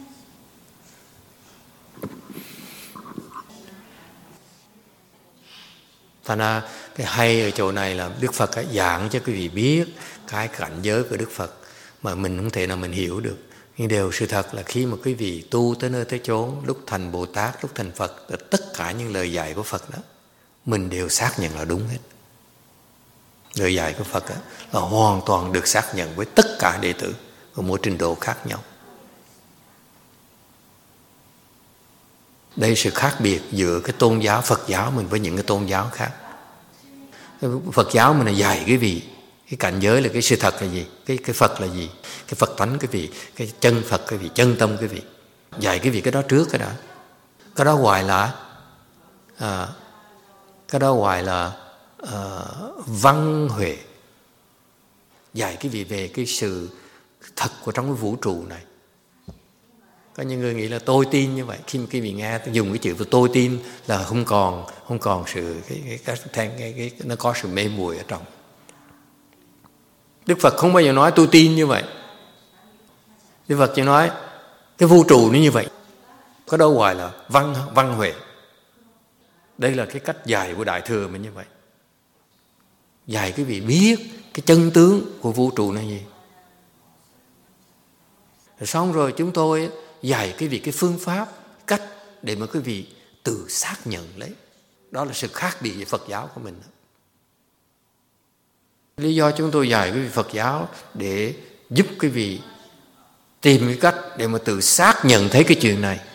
Thành ra cái hay ở chỗ này là Đức Phật ấy giảng cho quý vị biết cái cảnh giới của Đức Phật mà mình không thể nào mình hiểu được. Nhưng điều sự thật là khi mà quý vị tu tới nơi tới chốn, lúc thành Bồ Tát, lúc thành Phật, tất cả những lời dạy của Phật đó mình đều xác nhận là đúng hết. Lời dạy của Phật đó, là hoàn toàn được xác nhận với tất cả đệ tử ở mỗi trình độ khác nhau. Đây là sự khác biệt giữa cái tôn giáo Phật giáo mình với những cái tôn giáo khác. Phật giáo mình là dạy quý vị cái cảnh giới là cái sự thật là gì, cái cái Phật là gì, cái Phật tánh quý vị, cái chân Phật quý vị, chân tâm quý vị, dạy quý vị cái đó trước cái đó. Cái đó gọi là à, cái đó gọi là à, văn huệ, dạy quý vị về cái sự thật của trong cái vũ trụ này. Có những người nghĩ là tôi tin như vậy, khi mà quý vị nghe dùng cái chữ tôi tin là không còn không còn sự cái cái cái, cái, cái, cái nó có sự mê muội ở trong. Đức Phật không bao giờ nói tôi tin như vậy. Đức Phật chỉ nói cái vũ trụ nó như vậy. Có đâu gọi là văn văn huệ. Đây là cái cách dạy của Đại Thừa mình như vậy. Dạy quý vị biết cái chân tướng của vũ trụ này gì. Rồi xong rồi chúng tôi dạy quý vị cái phương pháp, cách để mà quý vị tự xác nhận lấy. Đó là sự khác biệt với Phật giáo của mình. Lý do chúng tôi dạy quý vị Phật giáo để giúp quý vị tìm cái cách để mà tự xác nhận thấy cái chuyện này.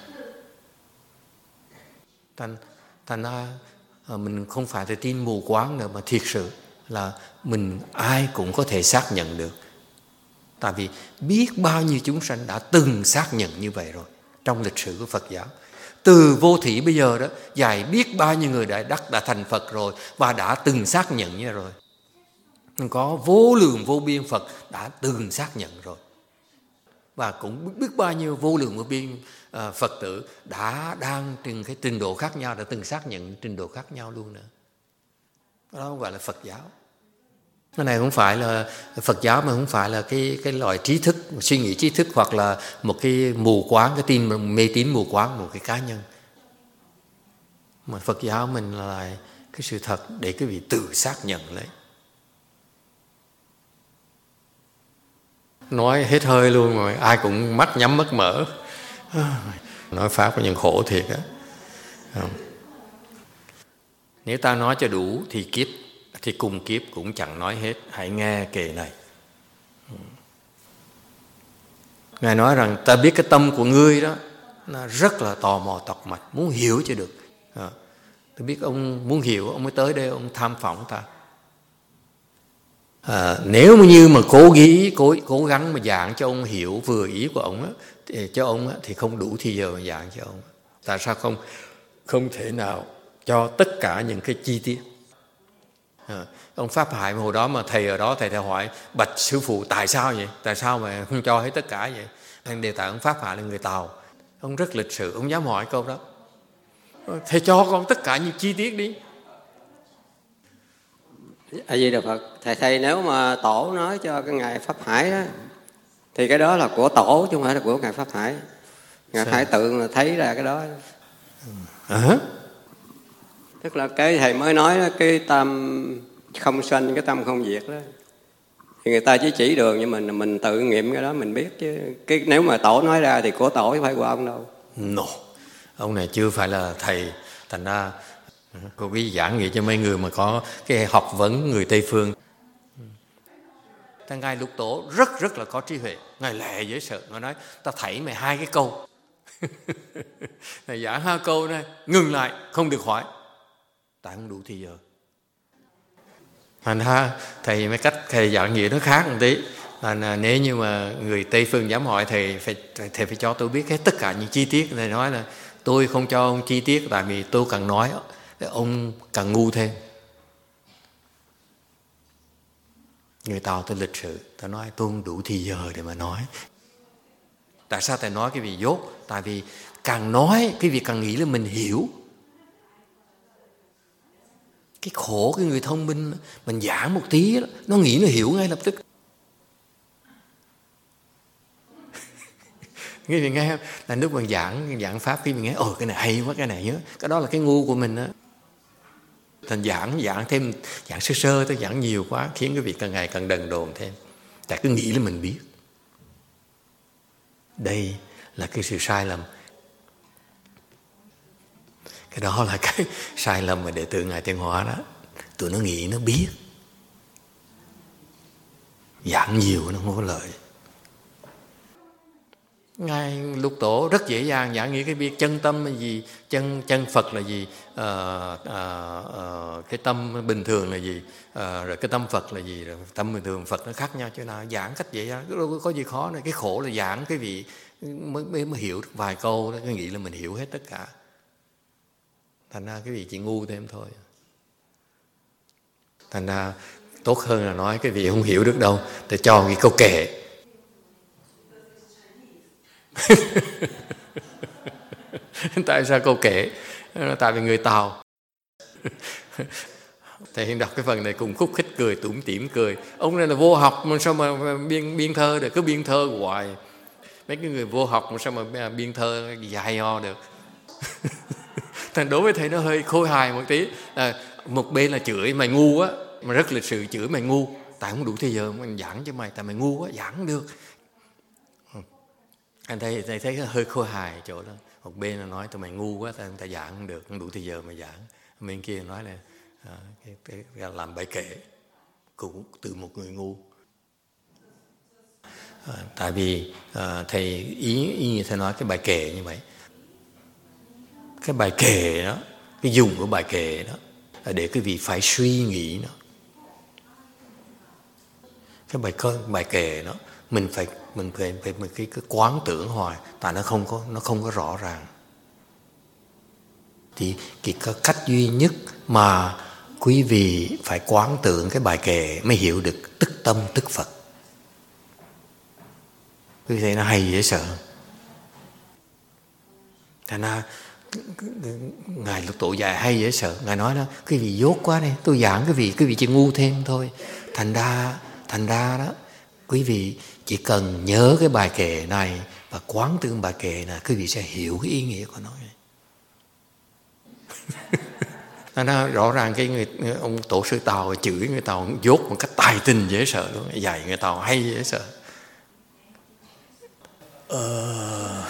Thành, thành ra mình không phải là tin mù quáng nữa, mà thiệt sự là mình ai cũng có thể xác nhận được. Tại vì biết bao nhiêu chúng sanh đã từng xác nhận như vậy rồi trong lịch sử của Phật giáo. Từ vô thủy bây giờ đó, dạy biết bao nhiêu người đã đắc đã thành Phật rồi và đã từng xác nhận như rồi. Có vô lượng vô biên Phật đã từng xác nhận rồi. Và cũng biết bao nhiêu vô lượng vô biên uh, Phật tử đã đang từng cái trình độ khác nhau, đã từng xác nhận trình độ khác nhau luôn nữa. Đó không gọi là Phật giáo. Cái này không phải là Phật giáo, mà không phải là cái cái loại trí thức, suy nghĩ trí thức, hoặc là một cái mù quáng, cái tin mê tín mù quáng một cái cá nhân. Mà Phật giáo mình là cái sự thật để quý vị tự xác nhận lấy. Nói hết hơi luôn rồi, ai cũng mắt nhắm mắt mở. Nói pháp có những khổ thiệt á. Nếu ta nói cho đủ thì kiếp thì cùng kiếp cũng chẳng nói hết. Hãy nghe kệ này. Ngài nói rằng ta biết cái tâm của ngươi đó, nó rất là tò mò tọc mạch, muốn hiểu cho được. À, tôi biết ông muốn hiểu, ông mới tới đây ông tham phỏng ta. À, nếu mà như mà cố nghĩ cố cố gắng mà giảng cho ông hiểu vừa ý của ông á, thì cho ông á, thì không đủ thì giờ mà giảng cho ông. Tại sao không không thể nào cho tất cả những cái chi tiết. À, ông Pháp Hải hồi đó mà thầy ở đó thầy thầy hỏi bạch sư phụ tại sao vậy, tại sao mà không cho hết tất cả vậy. Thằng đề tài ông Pháp Hải là người Tàu, ông rất lịch sự, ông dám hỏi câu đó. Thầy cho con tất cả những chi tiết đi. A Di Đà Phật. Thầy thầy nếu mà tổ nói cho cái ngài Pháp Hải đó, thì cái đó là của tổ chứ không phải là của ngài Pháp Hải. Ngài Sao? Hải tự thấy ra cái đó. À? Tức là cái thầy mới nói đó, cái tâm không sanh, cái tâm không diệt đó, thì người ta chỉ chỉ đường nhưng mình mình tự nghiệm cái đó mình biết chứ. Cái nếu mà tổ nói ra thì của tổ chứ phải của ông đâu. No. Ông này chưa phải là thầy, thành ra cô cái giảng nghĩa cho mấy người mà có cái học vấn người Tây phương. Ngài Lục Tổ rất rất là có trí huệ. Ngài lệ dễ sợ. Ngài nói ta thảy mày hai cái câu. Ngài giảng hai câu này, ngừng lại, không được hỏi. Tại không đủ thì giờ. Thành ra thầy mấy cách thầy giảng nghĩa nó khác một tí. À, nếu như mà người Tây phương dám hỏi thầy phải, thầy phải cho tôi biết hết tất cả những chi tiết. Thầy nói là tôi không cho ông chi tiết, tại vì tôi càng nói ông càng ngu thêm. Người Tàu tôi lịch sự, tôi nói tôi không đủ thì giờ để mà nói. Tại sao thầy nói cái vị dốt? Tại vì càng nói cái vị càng nghĩ là mình hiểu. Cái khổ cái người thông minh, mình giảng một tí đó, nó nghĩ nó hiểu ngay lập tức. Cái gì nghe không? Là lúc mình giảng giảng pháp, khi mình nghe ồ cái này hay quá, cái này nhớ, cái đó là cái ngu của mình á. Thành giảng giảng thêm giảng sơ sơ tới giảng nhiều quá, khiến cái việc càng ngày càng đần đồn thêm. Tại cứ nghĩ là mình biết. Đây là cái sự sai lầm. Cái đó là cái sai lầm mà đệ tử Ngài Tiên Hóa đó. Tụi nó nghĩ nó biết. Giảng nhiều nó không có lợi. Ngài Lục Tổ rất dễ dàng giảng nghĩ cái biết chân tâm là gì, chân chân Phật là gì, à, à, à, cái tâm bình thường là gì, à, rồi cái tâm Phật là gì, rồi tâm bình thường Phật nó khác nhau chứ nào. Giảng cách dễ dàng, đâu có gì khó này. Cái khổ là giảng cái vị mới, mới, mới hiểu được vài câu đó, cái nghĩ là mình hiểu hết tất cả. Thành ra cái vị chỉ ngu thêm thôi. Thành ra tốt hơn là nói cái vị không hiểu được đâu, để cho cái câu kệ. Tại sao câu kể? Tại vì người Tàu. Thầy đọc cái phần này cùng khúc khích cười, tủm tỉm cười. Ông này là vô học mà sao mà biên, biên thơ được, cứ biên thơ hoài. Mấy cái người vô học mà sao mà biên thơ dài ho được. Thành đối với thầy nó hơi khôi hài một tí. À, một bên là chửi mày ngu á, mà rất lịch sự chửi mày ngu. Tại không đủ thời giờ mình giảng cho mày, tại mày ngu á, giảng được. Anh thấy, thấy, thấy hơi khôi hài chỗ đó. Một bên là nói tụi mày ngu quá, ta giảng không được, không đủ thời giờ mà giảng. Bên kia nói là à, cái, cái, cái làm bài kệ cũng từ một người ngu. À, tại vì à, thầy ý, ý như thầy nói cái bài kệ như vậy. Cái bài kệ đó, cái dùng của bài kệ đó là để quý vị phải suy nghĩ nó. Cái bài bài kệ đó mình phải mình phải phải mình cái, cái quán tưởng hoài, tại nó không có nó không có rõ ràng. Thì cái cách duy nhất mà quý vị phải quán tưởng cái bài kệ mới hiểu được tức tâm tức Phật. Quý vị thấy nó hay dễ sợ. Thành ra Ngài Lục Tổ dạy hay dễ sợ. Ngài nói đó, quý vị dốt quá đây, tôi giảng quý vị, quý vị chỉ ngu thêm thôi. Thành ra thành ra đó, quý vị chỉ cần nhớ cái bài kệ này và quán tưởng bài kệ này, quý vị sẽ hiểu cái ý nghĩa của nó. Nó rõ ràng cái người ông tổ sư Tàu chửi người Tàu dốt một cách tài tình dễ sợ luôn, dạy người Tàu hay dễ sợ. Ờ...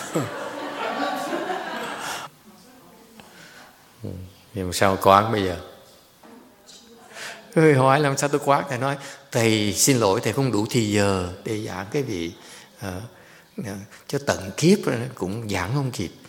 Nhưng sao quán bây giờ? Người hỏi làm sao tôi quán? Thầy nói thầy xin lỗi, thầy không đủ thì giờ để giảng cái vị à, cho tận kiếp cũng giảng không kịp.